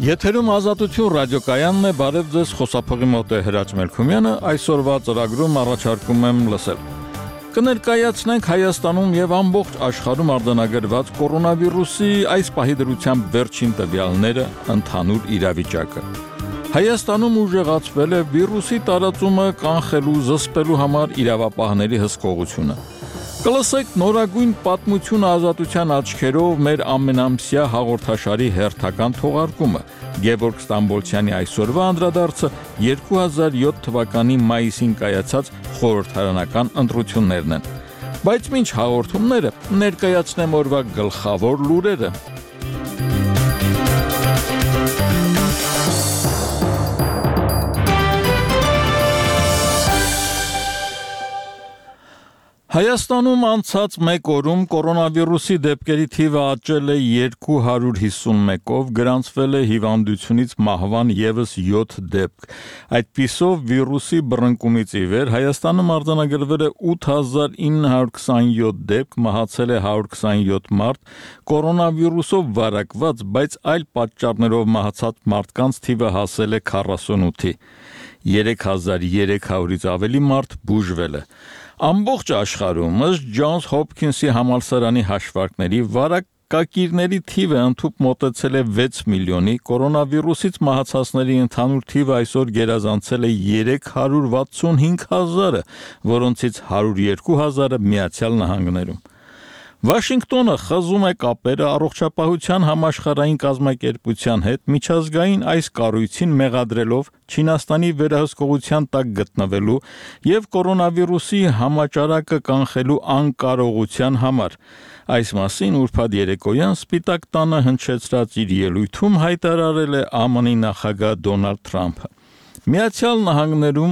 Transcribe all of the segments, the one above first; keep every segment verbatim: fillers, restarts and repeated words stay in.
Եթերում ազատություն ռադիոկայանն է, բարև ձեզ, խոսափողի մոտ է Հրաչ Մելքումյանը, այսօրվա ծրագրում առաջարկում եմ լսել։ Կներկայացնենք Հայաստանում եւ ամբողջ աշխարհում արձանագրված կորոնավիրուսի այս պահի դրությամբ վերջին տվյալները, ընդհանուր իրավիճակը։ Հայաստանում ուժեղացվել է վիրուսի տարածումը կանխելու, զսպելու համար իրավապահների հսկողությունը։ Կլսեք նորագույն պատմություն ազատության աչքերով մեր ամենամսյա հաղորդաշարի հերթական թողարկումը։ Գևորգ Ստամբոլցյանի այսօրվա անդրադարձը երկու հազար յոթ թվականի մայիսին կայացած խորհրդարանական ընտրություններն են։ Բայց մինչ հաղորդումները ներկայացնեմ օրվա գլխավոր լուրերը։ Հայաստանում անցած մեկ օրում կորոնավիրուսի դեպքերի թիվը աճել է երկու հարյուր հիսունմեկով, գրանցվել է հիվանդությունից մահվան ևս յոթ դեպք։ Այդպիսով վիրուսի բռնկումից ի վեր Հայաստանում արձանագրվել է ութ հազար ինը հարյուր քսանյոթ դեպք, մահացել է հարյուր քսանյոթ մարդ, կորոնավիրուսով վարակված, բայց այլ պատճառներով մահացած մարդկանց թիվը հասել է քառասունութի։ երեք հազար երեք հարյուրից ավելի մարդ բուժվել է։ Ամբողջ աշխարհում ըստ Ջոնս Հոփքինսի համալսարանի հաշվարկների վարակակիրների թիվը ընդհուպ մոտեցել է վեց միլիոնի, կորոնավիրուսից մահացածների ընդհանուր թիվը այսօր գերազանցել է երեք հարյուր վաթսունհինգ հազարը, որոնցից հարյուր երկու հազարը Միացյալ Նահանգներում։ Վաշինգտոնը խզում է կապերը առողջապահության համաշխարհային կազմակերպության հետ միջազգային այս կառույցին մեղադրելով Չինաստանի վերահսկողության տակ գտնվելու եւ կորոնավիրուսի համաճարակը կանխելու անկարողության համար։ Այս մասին ուրբաթ երեկոյան Սպիտակ տանը հնչեցրած իր ելույթում հայտարարել է ԱՄՆ-ի նախագահ Դոնալդ Թրամփը։ Միացյալ Նահանգներում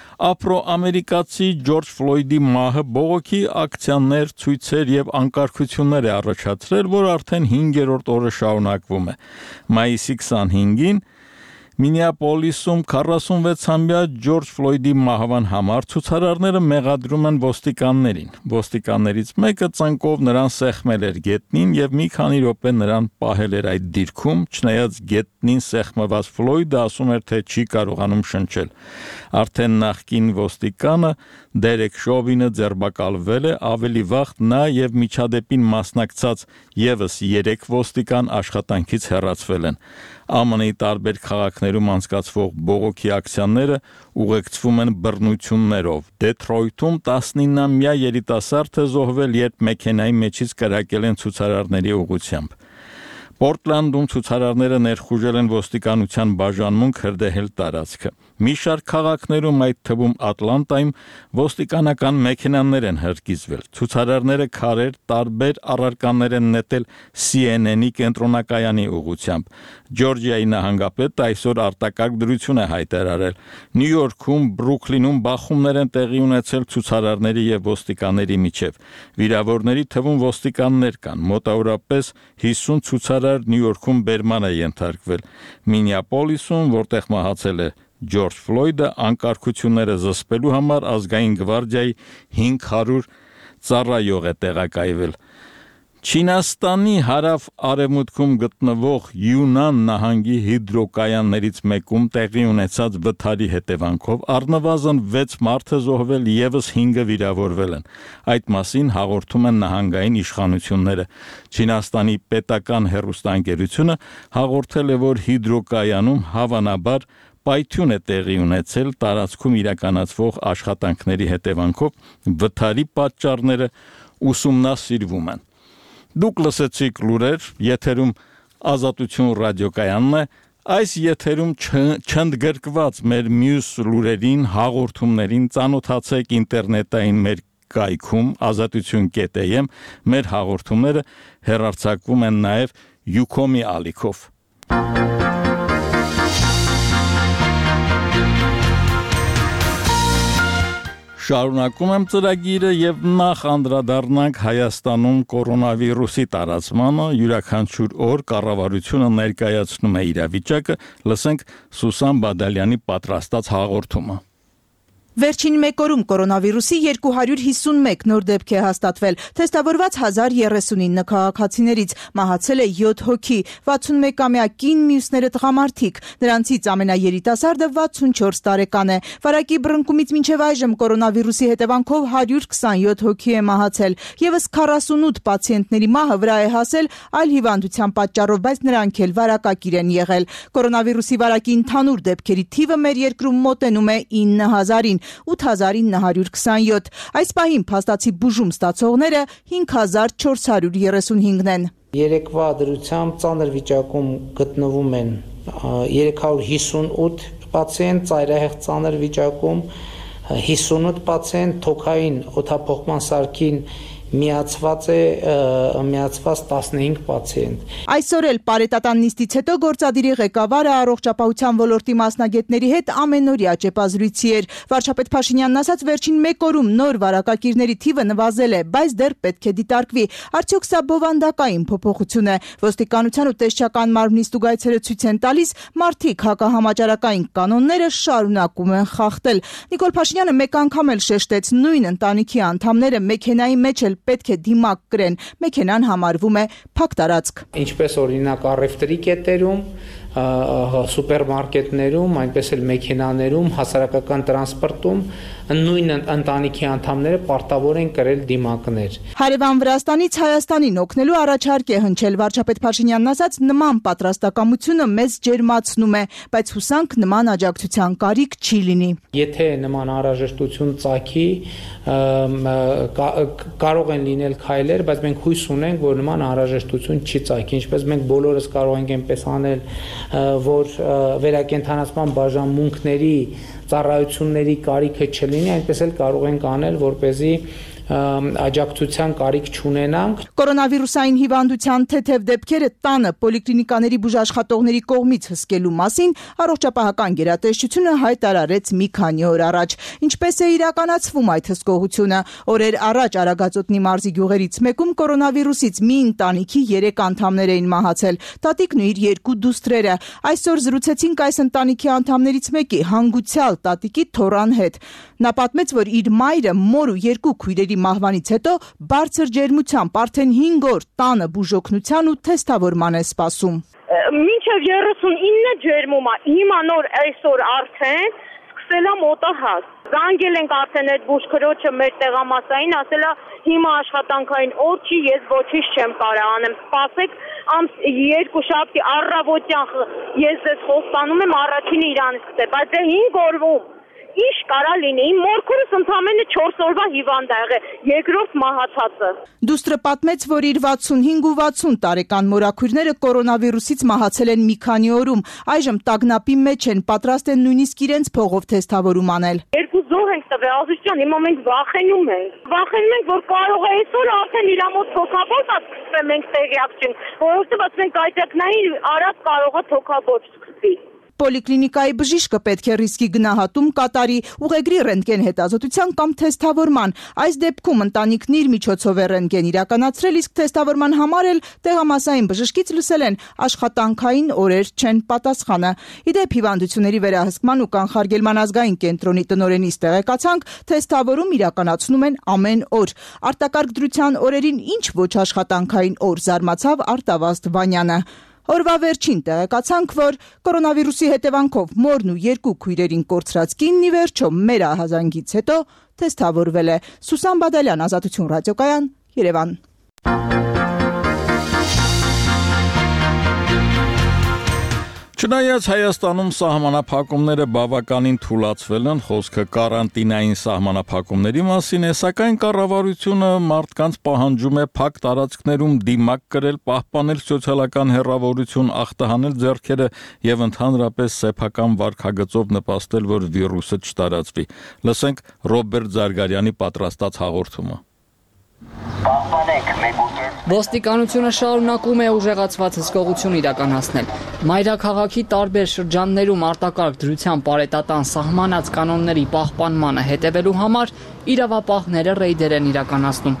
Աֆրոամերիկացի Ջորջ Ֆլոյդի մահը բողոքի ակցիաներ, ցույցեր եւ անկարգություններ է առաջացրել, որ արդեն հինգերորդ օրը շարունակվում է։ Մայիսի քսանհինգին Մինեապոլիսում քառասունվեցամյա Ջորջ Ֆլոյդի մահվան համար ցուցարարները մեղադրում են ոստիկաններին։ Ոստիկաններից մեկը ծնկով նրան սեղմել էր գետնին եւ մի քանի րոպե նրան պահել էր այդ դիրքում, չնայած գետնին սեղմված Ֆլոյդը ասում էր, թե չի կարողանում շնչել։ Արդեն նախկին ոստիկանը Դերեկ Շովինը ձերբակալվել է, ավելի վաղ նա եւ միջադեպին մասնակցած ևս երեք ոստիկան աշխատանքից հեռացվել են։ ԱՄՆ-ի տարբեր քաղաքներում անցկացվող բողոքի ակցիաները ուղեկցվում են բռնություններով։ Դեթրոյթում տասնինամյա երիտասարդ է զոհվել, երբ մեքենայի մեջից կրակել են ցուցարարների ուղղությամբ։ Պորտլանդում ցուցարարները ներխուժել են ոստիկանության բաժանմունք հրդեհել տարածքը։ Մի շարք քաղաքներում, այդ թվում Ատլանտայում, ոստիկանական մեքենաներ են հրկիզվել։ Ցուցարարները քարեր, տարբեր առարկաներ են նետել C N N-ի կենտրոնակայանի ուղղությամբ։ Ջորջիայի նահանգապետը այսօր արտակարգ դրություն է հայտարարել։ Նյու Յորքում, Բրուքլինում բախումներ են տեղի ունեցել ցուցարարների եւ ոստիկանների միջև։ Վիրավորների թվում ոստիկաններ կան։ Մոտավորապես հիսուն ցուցարար Նյու Յորքում բերման է ենթարկվել։ Մինեապոլիսում, որտեղ մահացել է Ջորջ Ֆլոյդը, անկարգությունները զսպելու համար ազգային գվարդիայի հինգ հարյուր ծառայող է տեղակայվել։ Չինաստանի հարավ-արևմուտքում գտնվող Յունան նահանգի հիդրոկայաններից մեկում տեղի ունեցած վթարի հետևանքով առնվազն վեց մարդ է զոհվել, ևս հինգը վիրավորվել են։ Այդ մասին հաղորդում են նահանգային իշխանությունները։ Չինաստանի պետական հեռուստաընկերությունը հաղորդել է, որ հիդրոկայանում հավանաբար պայթյուն է տեղի ունեցել տարածքում իրականացվող աշխատանքների հետևանքով վթարի պատճառները ուսումնասիրվում են։ Դուք լսեցիք լուրեր, եթերում ազատություն ռադիոկայանն է, այս եթերում չընդգրկված մեր մյուս լուրերին, հաղորդումներին ծանոթացեք ինտերնետային մեր կայքում ազատություն կետ am, մեր հաղորդումները հեռարձակվում են նաև Յուքոմի ալիքով։ Շարունակում եմ ծրագիրը եւ նախ անդրադառնանք Հայաստանում կորոնավիրուսի տարածմանը, յուրաքանչյուր օր կառավարությունը ներկայացնում է իրավիճակը, լսենք Սուսան Բադալյանի պատրաստած հաղորդումը։ Վերջին մեկ օրում կորոնավիրուսի երկու հարյուր հիսունմեկ նոր դեպք է հաստատվել, թեստավորված հազար երեսունինը քաղաքացիներից, մահացել է յոթ հոգի, վաթսունմեկամյա կին, մյուսները տղամարդիկ, նրանցից ամենաերիտասարդը վաթսունչորս տարեկան է, վարակի բռնկումից մինչև այժմ կորոնավիրուսի հետևանքով հարյուր քսանյոթ հոգի է մահացել, ևս քառասունութ պացիենտների մահը վրա է հասել այլ հիվանդության պատճառով, բայց նրանք էլ վարակակիր են եղել, կորոնավիրուսի վարակի ընդհանուր դեպքերի թիվը մեր երկրում մոտենում է ինը հազարին, ութ հազար ինը հարյուր քսանյոթ, այս պահին փաստացի բուժում ստացողները հինգ հազար չորս հարյուր երեսունհինգն են։ Երեկվա դրությամբ ծանր վիճակում գտնվում են երեք հարյուր հիսունութ պացիենտ, ծայրահեղ ծանր վիճակում հիսունութ պացիենտ, թոքային օդափոխման սարքին միացված է միացված տասնհինգ պացիենտ։ Այսօր էլ պարետատան նիստից հետո գործադիրի ղեկավարը առողջապահության ոլորտի մասնագետների հետ ամենօրյա ճեպազրույցի էր։ Վարչապետ Փաշինյանն ասաց, վերջին մեկ օրում նոր վարակակիրների թիվը նվազել է, բայց դեռ պետք է դիտարկվի։ Արդյոք սա բովանդակային փոփոխություն է։ Ոստիկանության ու տեսչական մարմնի ստուգայցերը ցույց են տալիս, մարդիկ հակահամաճարակային կանոնները շարունակում են խախտել։ Նիկոլ Փաշինյանը մեկ անգամ էլ շեշտեց, նույն ընտանիքի անդամները մեքենայի մեջ էլ պետք է դիմակ կրեն, մեքենան համարվում է փակ տարածք։ Ինչպես օրինակ առևտրի կետերում, սուպերմարկետներում, այնպես էլ մեքենաներում, հասարակական տրանսպորտում նույն ընտանիքի անդամները պարտավոր են կրել դիմակներ։ Հարևան Վրաստանից Հայաստանին օգնելու առաջարկ է հնչել, վարչապետ Փաշինյանն ասաց, նման պատրաստակամությունը մեզ ջերմացնում է, բայց հուսանք նման աջակցության կարիք չի լինի։ Եթե նման անհրաժեշտություն ծագի, կարող են լինել քայլեր, բայց մենք հույս ունենք, որ նման անհրաժեշտություն չի ծագի, ինչպես մենք բոլորս կարող ենք այնպես անել, որ վերակենդանացման բաժանմունքների ծառայությունների կարիքը չլինի, այնպես էլ կարող ենք անել, որպեսզի աջակցության կարիք չունենանք։ Կորոնավիրուսային հիվանդության թեթև դեպքերը տանը պոլիկլինիկաների բուժաշխատողների կողմից հսկելու մասին առողջապահական գերատեսչությունը հայտարարեց մի քանի օր առաջ։ Ինչպես է իրականացվում այդ հսկողությունը։ Օրեր առաջ Արագածոտնի մարզի գյուղերից մեկում կորոնավիրուսից մի ընտանիքի երեք անդամներ էին մահացել, տատիկն ու իր երկու դուստրերը։ Այսօր զրուցեցինք այս ընտանիքի անդամներից մեկի, հանգուցյալ տատիկի թոռան հետ։ Նա պատմեց, որ իր մայրը, մոր ու երկու քույրերի մահվանից հետո բարձր ջերմությամբ արդեն հինգ օր տանը բուժօգնության ու թեստավորման է սպասում։ Մինչև երեսունինը ջերմում է, հիմա նոր այսօր արդեն սկսել է մոտահաս։ Զանգել ենք արդեն այդ բուժքրոջը մեր տեղամասային, ասել է հիմա աշխատանքային օր չի, ես ոչինչ չեմ կարող անեմ։ Սպասեք, ամս երկու շաբթի առավոտյան ես ձեզ խոստանում եմ առաջինը իրանից կտե, բայց դե հինգ օրվում Ինչ կարա լինի, իմ մորքուրս ընդամենը չորս օրվա հիվանդ է եղել, երկրորդ մահացածը։ Դուստրը պատմեց, որ իր վաթսունհինգ ու վաթսուն տարեկան մորաքույրները կորոնավիրուսից մահացել են մի քանի օրում, այժմ տագնապի մեջ են, պատրաստ են նույնիսկ իրենց փողով թեստավորում անել։ Երկու զոհ ենք տվել, ազիզջան, հիմա մենք վախենում ենք։ Վախենում ենք, որ կարող է այսօր արդեն իր մոտ թոքաբոտ սկսվի, մենք տեղյակ չենք, որովհետև ասենք այդակնային արած կարող է թոքաբոտ սկսվի։ Պոլիկլինիկայի բժիշկը պետք է ռիսկի գնահատում կատարի, ուղեգրի ռենտգեն հետազոտության կամ թեստավորման։ Այս դեպքում ընտանիքն իր միջոցով է ռենտգեն իրականացրել, իսկ թեստավորման համար էլ տեղամասային բժշկից լսել են աշխատանքային օրեր չեն պատասխանը։ Իդեպ հիվանդությունների վերահսկման ու կանխարգելման ազգային կենտրոնի տնօրենից տեղեկացանք, թեստավորում իրականացնում են ամեն օր։ Արտակարգ դրության օրերին ինչ ոչ աշխատանքային օր, զարմացավ Արտավազդ Վանյանը։ Օրվա վերջին տեղեկացանք, որ կորոնավիրուսի հետևանքով մորն ու երկու քույրերին կորցրած կինն ի վերջո մեր ահազանգից հետո թեստավորվել է։ Սուսան Բադալյան, Ազատություն ռադիոկայան, Երևան։ Չնայած Հայաստանում սահմանափակումները բավականին թուլացվել են, խոսքը կարանտինային սահմանափակումների մասին է, սակայն կառավարությունը մարդկանց պահանջում է փակ տարածքներում դիմակ կրել, պահպանել սոցիալական հեռավորություն, ախտահանել ձեռքերը եւ ընդհանրապես սեփական վարքագծով նպաստել, որ վիրուսը չտարածվի։ Լսենք Ռոբերտ Զարգարյանի պատրաստած հաղորդումը։ Ոստիկանությունը շարունակում է ուժեղացված հսկողություն իրականացնել։ Մայրաքաղաքի տարբեր շրջաններում արտակարգ դրության պարետատան սահմանած կանոնների պահպանմանը հետևելու համար իրավապահները ռեյդեր են իրականացնում։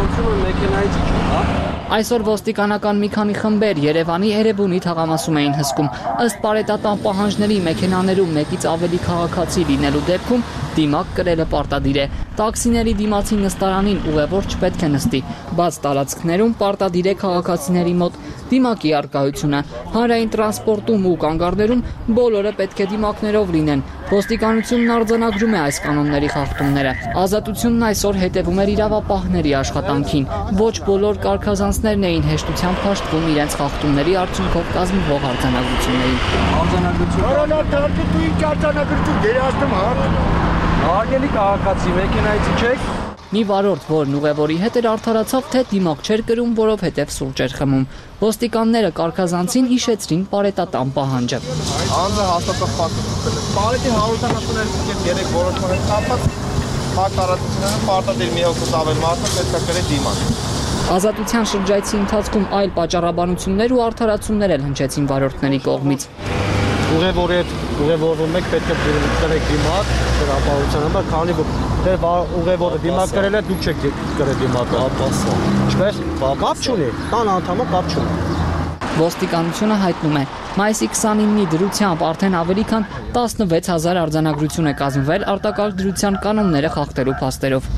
Այսօր ոստիկանական մի քանի խմբեր Երևանի Էրեբունի թաղամասում էին հսկում։ Ըստ պարետատան պահանջների մեքենաներում մեկից ավելի քաղաքացի լինելու դեպքում Դիմակ կրելը պարտադիր է։ Տաքսիների դիմացի նստարանին ուղևոր չպետք է նստի, բաց տարածքներում պարտադիր է քաղաքացիների մոտ դիմակի արկայությունը։ Հանրային տրանսպորտում ու կանգառներում բոլորը պետք է դիմակներով լինեն։ Ոստիկանությունն արձանագրում է այս կանոնների խախտումները։ Ազատությունն այսօր հետևում էր իրավապահների աշխատանքին։ Ոչ բոլոր կարգազանցներն էին հեշտությամբ հաշտվում իրենց խախտումների արդյունքով կազմվող արձանագրություններին։ Արձանագրություն։ Դու ինչ արձանագրություն երազում հա։ Արգելի քաղաքացի մեքենայից չեք։ Մի վարորդ, որն ուղևորի հետ էր արդարացավ, թե դիմակ չէր կրում, որովհետև սուրճ էր խմում։ Ոստիկանները կարգազանցին հիշեցրին պարետատան պահանջը։ Անձը հաստատող ֆակտ է։ Պարետի հարյուրամյակներ երեք որոշումներ կապված ֆակտ տարածությունները պարտադիր մի հոգուց ավել մարդը պետք է կրի դիմակ։ Ազատության շրջայցի ընթացքում այլ պատճառաբանություններ ու արդարացումներ էլ հնչեցին վարորդների կողմից։ Ուղևորի հետ ուղևորում եք պետք է կրեք դիմակ, հրապարակության համար, քանի որ դեր ուղևորը դիմակ կրել է, դուք չեք կրել դիմակը։ Ապասա։ Ինչպես։ Կապ չունի, տան անդամը կապ չունի։ Ոստիկանությունը հայտնում է, մայիսի քսանինի դրությամբ արդեն ավելի քան տասնվեց հազար արձանագրություն է կազմվել արտակարգ դրության կանոնները խախտելու փաստերով։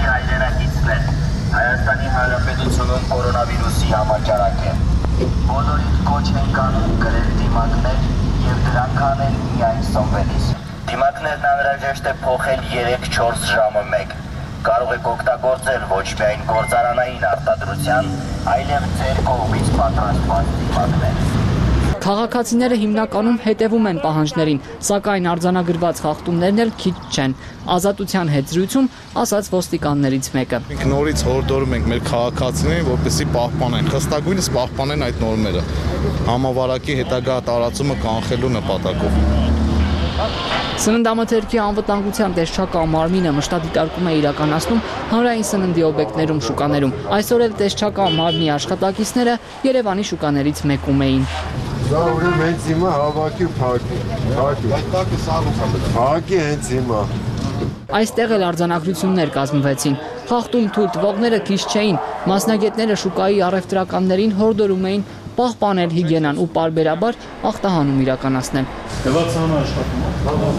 Հայաստանի Հանրապետությունում կորոնավիրուսի համաճարակ է։ Բոլորիդ կոչ ենք անում կրել դիմակներ եւ դրանք անել միայն սովորելիս։ Դիմակներն անհրաժեշտ է փոխել երեք-չորս ժամը մեկ։ Կարող եք օգտագործել ոչ միայն գործարանային արտադրության, այլև ձեր կողմից պատրաստված դիմակներ։ Քաղաքացիները հիմնականում հետևում են պահանջներին, սակայն արձանագրված խախտումներն էլ քիչ չեն։ Ազատության հետ զրույցում ասաց ոստիկաններից մեկը։ Մենք նորից հորդորում ենք մեր քաղաքացիներին, որպեսզի պահպանեն, խստագույնս պահպանեն այդ նորմերը, համավարակի հետագա տարածումը կանխելու նպատակով։ Սննդամթերքի անվտանգության տեսչական մարմինը մշտադիտարկում է իրականացնում հանրային սննդի օբյեկտներում, շուկաներում։ Այսօր էլ տեսչական մարմնի աշխատակիցները Երևանի շուկաներից մեկում էին։ Դա ուրեմն հենց հիմա հավաքի փակի, փակի, փակի հենց հիմա։ Այստեղ էլ արձանագրություններ կազմվեցին։ Խախտում թույլ տվողները քիչ չէին։ Մասնագետները շուկայի առևտրականներին հորդորում էին պահպանել հիգիենան ու պարբերաբար ախտահանում իրականացնել։ Դեպացանը աշխատում է։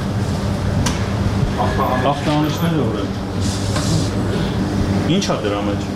Ախտահանիչները ո՞ր են։ Ինչ է դրա մեջ։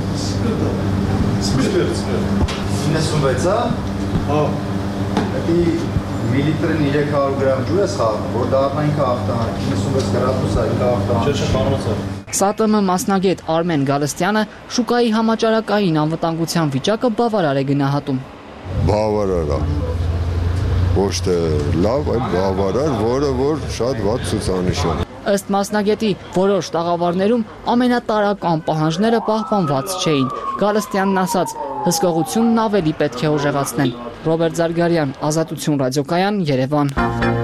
իննսունվեց, հա։ Դա միլիտրին երեք հարյուր գրամ ջուր է խաղում, որ դառնա ինքը ախտահանիչ, իննսունվեց գրադուս է ինքը ախտահանիչ։ Չէ, չէ, ՍԱՏՄ մասնագետ Արմեն Գալստյանը շուկայի համաճարակային անվտանգության վիճակը բավարար է գնահատում։ Բավարար է։ Ոչ թե լավ, այլ բավարար, որը որ շատ վատ ցուցանիշ է։ Ըստ մասնագետի, որոշ տաղավարներում ամենատարրական պահանջները պահպանված չէին։ Գալստյանն ասաց, հսկողությունն ավելի պետք է ուժեղացնել։ Ռոբերտ Զարգարյան, Ազատություն ռադիոկայան, Երևան։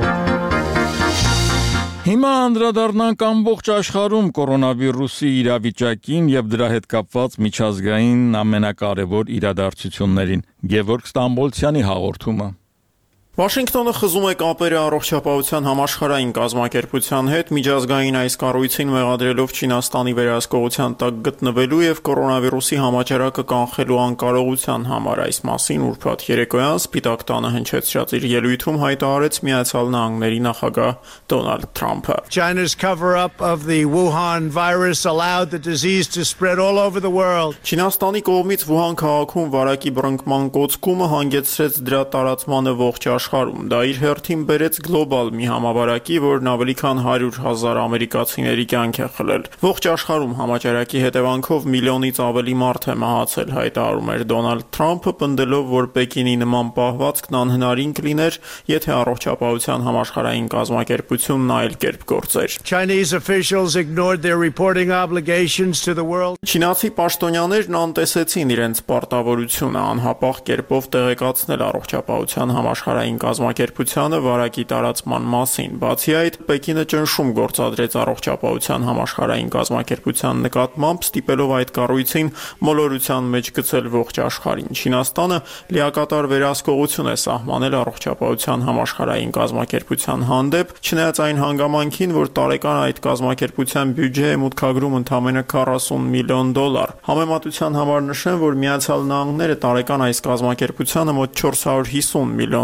Հիմա անդրադառնանք ամբողջ աշխարհում կորոնավիրուսի իրավիճակին եւ դրա հետ կապված միջազգային ամենակարևոր իրադարձություններին։ Գևորգ Ստամբոլցյանի հաղորդումը։ Վաշինգտոնը խզում է կապերը առողջապահության համաշխարհային կազմակերպության հետ, միջազգային այս կառույցին մեղադրելով Չինաստանի վերահսկողության տակ գտնվելու եւ կորոնավիրուսի համաճարակը կանխելու անկարողության համար։ Այս մասին ուրբաթ երեկոյան Սպիտակ տանը հնչեցրած իր ելույթում հայտարարեց Միացյալ Նահանգների նախագահ Դոնալդ Թրամփը։ China's cover-up of the Wuhan virus allowed the disease to spread all over the world. Չինաստանի կողմից Վուհան քաղաքում վարակի բռնկման կոծկումը հանգեցրեց դրա տարածմանը ողջ Դա իր հերթին բերեց գլոբալ մի համավարակի, որն ավելի քան հարյուր հազար ամերիկացիների կյանք է խլել։ Ողջ աշխարհում համաճարակի հետևանքով միլիոնից ավելի մարդ է մահացել, հայտարարում էր Դոնալդ Թրամփը, պնդելով, որ Պեկինի նման պահվածքն անհնարին կլիներ, եթե առողջապահության համաշխարհային կազմակերպությունն այլ կերպ գործեր։ Chinese officials ignored their reporting obligations to the world. Չինացի պաշտոնյաներն անտեսեցին իրենց պարտավորությունը անհապաղ կերպով տեղեկացնել առողջապահության համաշխարհային կազմակերպությանը վարակի տարածման մասին։ Բացի այդ, Պեկինը ճնշում գործադրեց առողջապահության համաշխարհային կազմակերպության նկատմամբ, ստիպելով այդ կառույցին մոլորության մեջ գցել ողջ աշխարհին։ Չինաստանը լիակատար վերահսկողություն է սահմանել առողջապահության համաշխարհային կազմակերպության հանդեպ, չնայած այն հանգամանքին, որ տարեկան այդ կազմակերպության բյուջե է մուտքագրում ընդամենը քառասուն միլիոն դոլար։ Համեմատության համար նշեմ, որ Միացյալ Նահանգները տարեկան այս կազմակերպությանը մոտ չորս հարյուր հիսուն միլիոն դոլար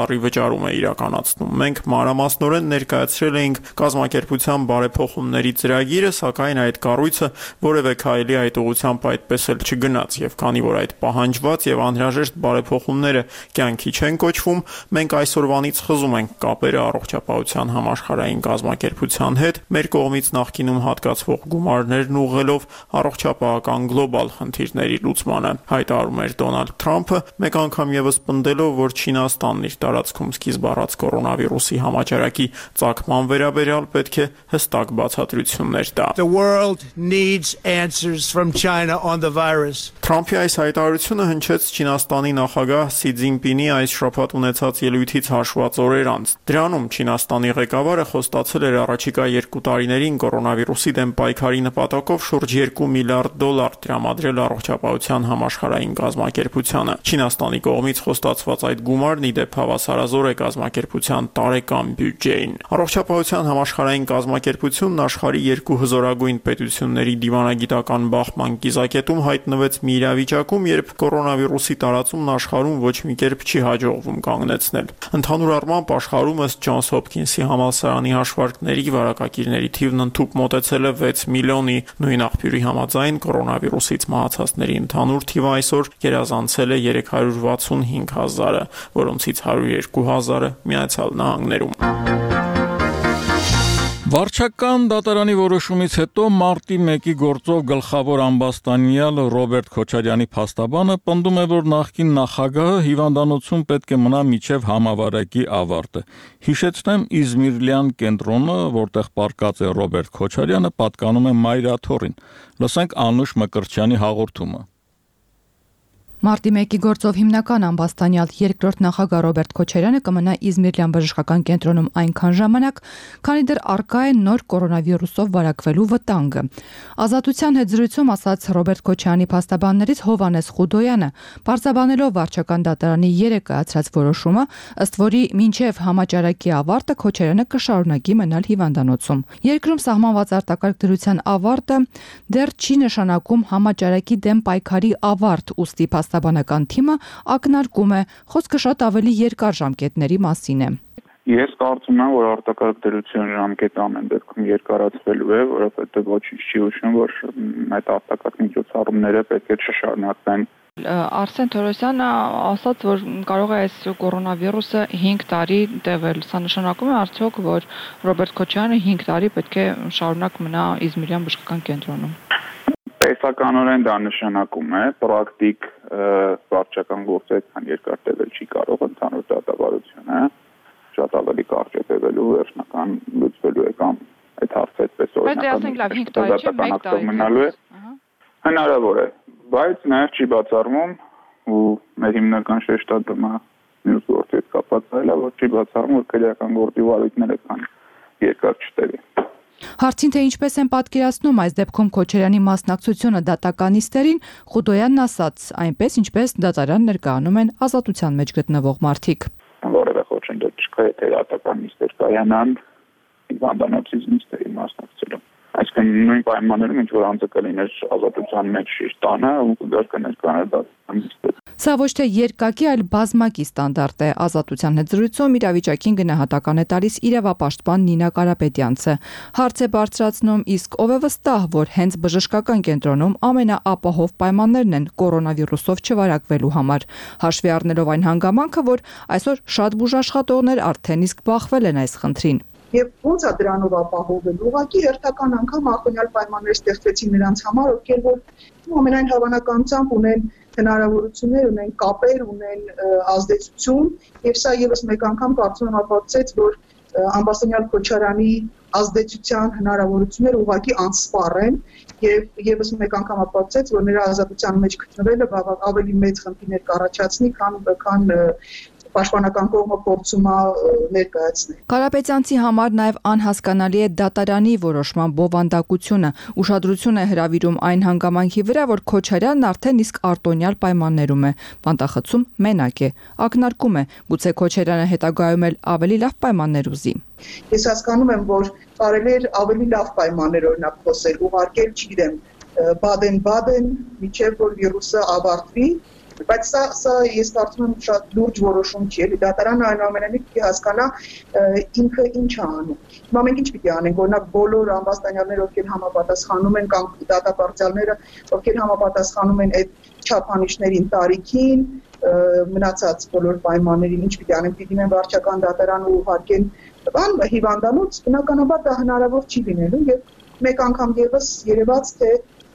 բազարի վճարում է իրականացնում։ Մենք մանրամասնորեն ներկայացրել էինք կազմակերպության բարեփոխումների ծրագիրը, սակայն այդ կառույցը որևէ քայլի այդ ուղղությամբ այդպես էլ չգնաց, եւ քանի որ այդ պահանջված եւ անհրաժեշտ բարեփոխումները կյանքի չեն կոչվում, մենք այսօրվանից խզում ենք կապերը առողջապահության համաշխարհային կազմակերպության հետ, մեր կողմից նախկինում հատկացվող գումարներն ուղղելով առողջապահական գլոբալ խնդիրների լուծմանը, հայտարարում էր Դոնալդ Թրամփը, մեկ անգամ եւս պնդելով, որ Չինաստանն իր տարածքում սկիզբ առած կորոնավիրուսի համաճարակի ծագման վերաբերյալ պետք է հստակ բացատրություններ տա։ The world needs answers from China on the virus. Թրամփի այս հայտարարությունը հնչեց Չինաստանի նախագահ Սի Ցզինպինի այս շաբաթ ունեցած ելույթից հաշված օրեր անց։ Դրանում Չինաստանի ղեկավարը խոստացել էր առաջիկա երկու տարիներին կորոնավիրուսի դեմ պայքարի նպատակով շուրջ երկու միլիարդ դոլար տրամադրել առողջապահության համաշխարհային կազմակերպությանը։ Չինաստանի կողմից խոստացված այդ գումարն ի դեպ հավասարազոր է կազմակերպության տարեկան բյուջեին։ Առողջապահության համաշխարհային կազմակերպությունն աշխարհի երկու հզորագույն պետությունների դիվանագիտական բախման կիզակետում հայտնվեց մի իրավիճակում, երբ կորոնավիրուսի տարածումն աշխարհում ոչ մի կերպ չի հաջողվում կանգնեցնել։ Ընդհանուր առմամբ աշխարհում ըստ Ջոնս Հոփքինսի համալսարանի հաշվարկների վարակագիրների թիվն ընդհուպ մոտեցել է վեց միլիոնի, նույն աղբյուրի համաձայն կորոնավիրուսից մահացածների ընդհանուր թիվը այսօր գերազանցել է երեք հարյուր վաթսունհինգ հազարը, որոնցից հարյուր երկու հազարը Միացյալ Նահանգներում։ Վարչական դատարանի որոշումից հետո մարտի մեկի գործով գլխավոր ամբաստանյալ Ռոբերտ Քոչարյանի փաստաբանը պնդում է, որ նախկին նախագահը հիվանդանոցում պետք է մնա մինչև համավարակի ավարտը։ Հիշեցնեմ, Իզմիրլյան կենտրոնը, որտեղ պարկած է Ռոբերտ Քոչարյանը, պատկանում է Մայրաթորին։ Լսենք Անուշ Մկրտչյանի հաղորդումը։ Մարտի մեկի գործով հիմնական ամբաստանյալ երկրորդ նախագահ Ռոբերտ Քոչարյանը կմնա Իզմիրլյան բժշկական կենտրոնում այնքան ժամանակ, քանի դեռ առկա է նոր կորոնավիրուսով վարակվելու վտանգը։ Ազատության հետ զրույցում ասաց Ռոբերտ Քոչարյանի փաստաբաններից Հովհաննես Խուդոյանը, պարզաբանելով վարչական դատարանի երեկ կայացրած որոշումը, ըստ որի մինչև համաճարակի ավարտը Քոչարյանը կշարունակի մնալ հիվանդանոցում։ Երկրում սահմանված արտակարգ դրության ավարտը դեռ չի նշանակում համաճարակի դեմ պայքարի ավարտ, ուստի Փաստաբանական թիմը ակնարկում է, խոսքը շատ ավելի երկար ժամկետների մասին է։ Ես կարծում եմ, որ արտակարգ դրության ժամկետը ամեն դեպքում երկարացվելու է, որովհետև ոչինչ չի ուշում, որ այդ արտակարգ միջոցառումները պետք է չշարունակվեն։ Արսեն Թորոսյանը ասաց, որ կարող է այս կորոնավիրուսը հինգ տարի տևել։ Սա նշանակում է արդյոք, որ Ռոբերտ Քոչարյանը հինգ տարի պետք է շարունակ մնա Իզմիրլյան բժշկական կենտրոնում։ Տեսականորեն դա նշանակում է, պրակտիկ վարչական գործը այդքան երկար տևել չի կարող, ընդհանուր դատավարությունը շատ ավելի կարճ է տևելու, վերջնական լուծվելու է կամ այդ հարցը այդպես օրինական մնալու է։ Հնարավոր է, բայց նաև չի բացառվում ու մեր հիմնական շեշտադրումը մյուս գործի հետ կապված է, որ չի բացառվում, որ քրեական գործի վարույթները կան երկար չտևի։ Հարցին թե ինչպես են պատկերացնում այս դեպքում Քոչարյանի մասնակցությունը դատականիստերին, Խուդոյանն ասաց, այնպես ինչպես դատարան ներկայանում են ազատության մեջ գտնվող մարդիկ։ Որևէ խոչընդոտ չկա, եթե դատականիստեր կայանան հիվանդանոցից նիստերի մասնակցելու։ Այսինքն նույն պայմաններում ինչ որ անձը կլիներ ազատության մեջ տանը ու դեռ կներկաներ դատականիստեր։ Սա ոչ թե երկակի, այլ բազմակի ստանդարտ է։ Ազատության հետ զրույցում իրավիճակին գնահատական է տալիս իրավապաշտպան Նինա Կարապետյանցը։ Հարց է բարձրացնում, իսկ ով է վստահ, որ հենց բժշկական կենտրոնում ամենաապահով պայմաններն են կորոնավիրուսով չվարակվելու համար, հաշվի առնելով այն հանգամանքը, որ այսօր շատ բուժաշխատողներ արդեն իսկ բախվել են այս խնդրին։ Եվ ոնց է դրանով ապահովել։ Ուղղակի հերթական անգամ ախոնյալ պայմաններ ստեղծեցին նրանց համար, ովքեր որ ամենայն հավանականությամբ ունեն հնարավորություններ, ունեն կապեր, ունեն ազդեցություն, եւ սա եւս մեկ անգամ կարծում եմ ապացուցեց, որ ամբաստանյալ Քոչարյանի ազդեցության հնարավորությունները ուղղակի անսպառ են եւ եւս մեկ անգամ ապացուցեց, որ նրա ազատության մեջ գտնվելը բավական ավելի մեծ խնդիրներ կառաջացնի, քան քան պաշտպանական կողմը փորձում է ներկայացնել։ Կարապետյանցի համար նաև անհասկանալի է դատարանի որոշման բովանդակությունը։ Ուշադրություն է հրավիրում այն հանգամանքի վրա, որ Քոչարյանն արդեն իսկ արտոնյալ պայմաններում է, բանտախցում մենակ է, ակնարկում է, գուցե Քոչարյանը հետագայում էլ ավելի լավ պայմաններ ուզի։ Ես հասկանում եմ, որ կարելի է ավելի լավ պայմաններ օրինակ խոսել, ուղարկել, չգիտեմ, Բադեն-Բադեն, միջև որ վիրուսը ավարտվի, Բայց սա սա ես կարծում եմ շատ լուրջ որոշում չի, էլի դատարանը այնուամենայնիվ պիտի հասկանա ինքը ինչ է անում։ Հիմա մենք ինչ պիտի անենք, օրինակ բոլոր ամբաստանյալները, ովքեր համապատասխանում են կամ դատապարտյալները, ովքեր համապատասխանում են այդ չափանիշներին տարիքին, մնացած բոլոր պայմաններին ինչ պիտի անենք, պիտի մեն վարչական դատարանը ուղարկեն բան հիվանդանոց, բնականաբար դա հնարավոր չի լինելու եւ մեկ անգամ եւս երևաց թե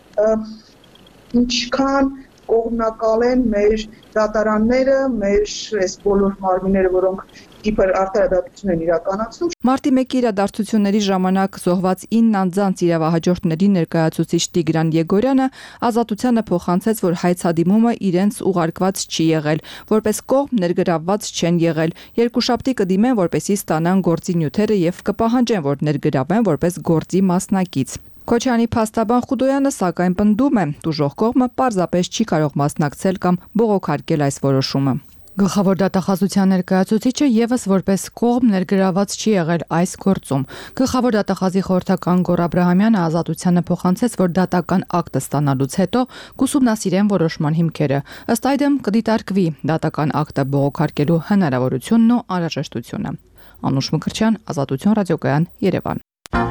ինչքան կողմնակալ են մեր դատարանները, մեր այս բոլոր մարմինները, որոնք իբր արդարադատություն են իրականացնում։ Մարտի մեկի իրադարձությունների ժամանակ զոհված ինը անձանց իրավահաջորդների ներկայացուցիչ Տիգրան Եգորյանը ազատությանը փոխանցեց, որ հայցադիմումը իրենց ուղարկված չի եղել, որպես կողմ ներգրավված չեն եղել։ Երկուշաբթի կդիմեն, որպեսզի ստանան գործի նյութերը եւ կպահանջեն, որ ներգրավեն որպես գործի մասնակից։ Քոչարյանի փաստաբան Խուդոյանը սակայն պնդում է, տուժող կողմը պարզապես չի կարող մասնակցել կամ բողոքարկել այս որոշումը։ Գլխավոր դատախազության ներկայացուցիչը եւս որպես կողմ ներգրաված չի եղել այս գործում։ Գլխավոր դատախազի խորհրդական Գոռ Աբրահամյանը ազատությանը փոխանցեց, որ դատական ակտը ստանալուց հետո կուսումնասիրեն որոշման հիմքերը։ Ըստ այդմ կդիտարկվի դատական ակտը բողոքարկելու հնարավորությունն ու անհրաժեշտությունը։ Անուշ Մկրտչյան, Ազատություն ռադիոկայան, Երևան։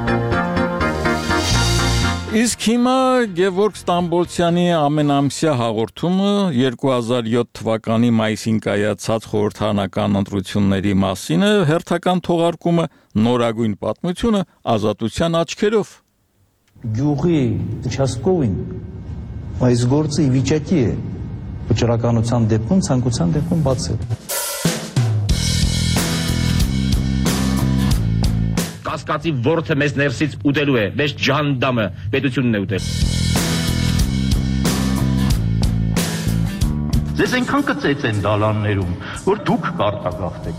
Իսկ հիմա Գևորգ Ստամբոլցյանի ամենամսյա հաղորդումը երկու հազար յոթ թվականի մայիսին կայացած խորհրդարանական ընտրությունների մասին է, հերթական թողարկումը նորագույն պատմությունը Ազատության աչքերով։ Գյուղի участковին այս գործը ի վիճակի է վճռականության դեպքում ցանկության դեպքում բացել։ Կասկածի ворթը մեզ ներսից ուտելու է, մեզ ջանդամը պետությունն է ուտել։ Ձեզ այնքան կծեց են դալաններում, որ դուք կարտագաղթեք։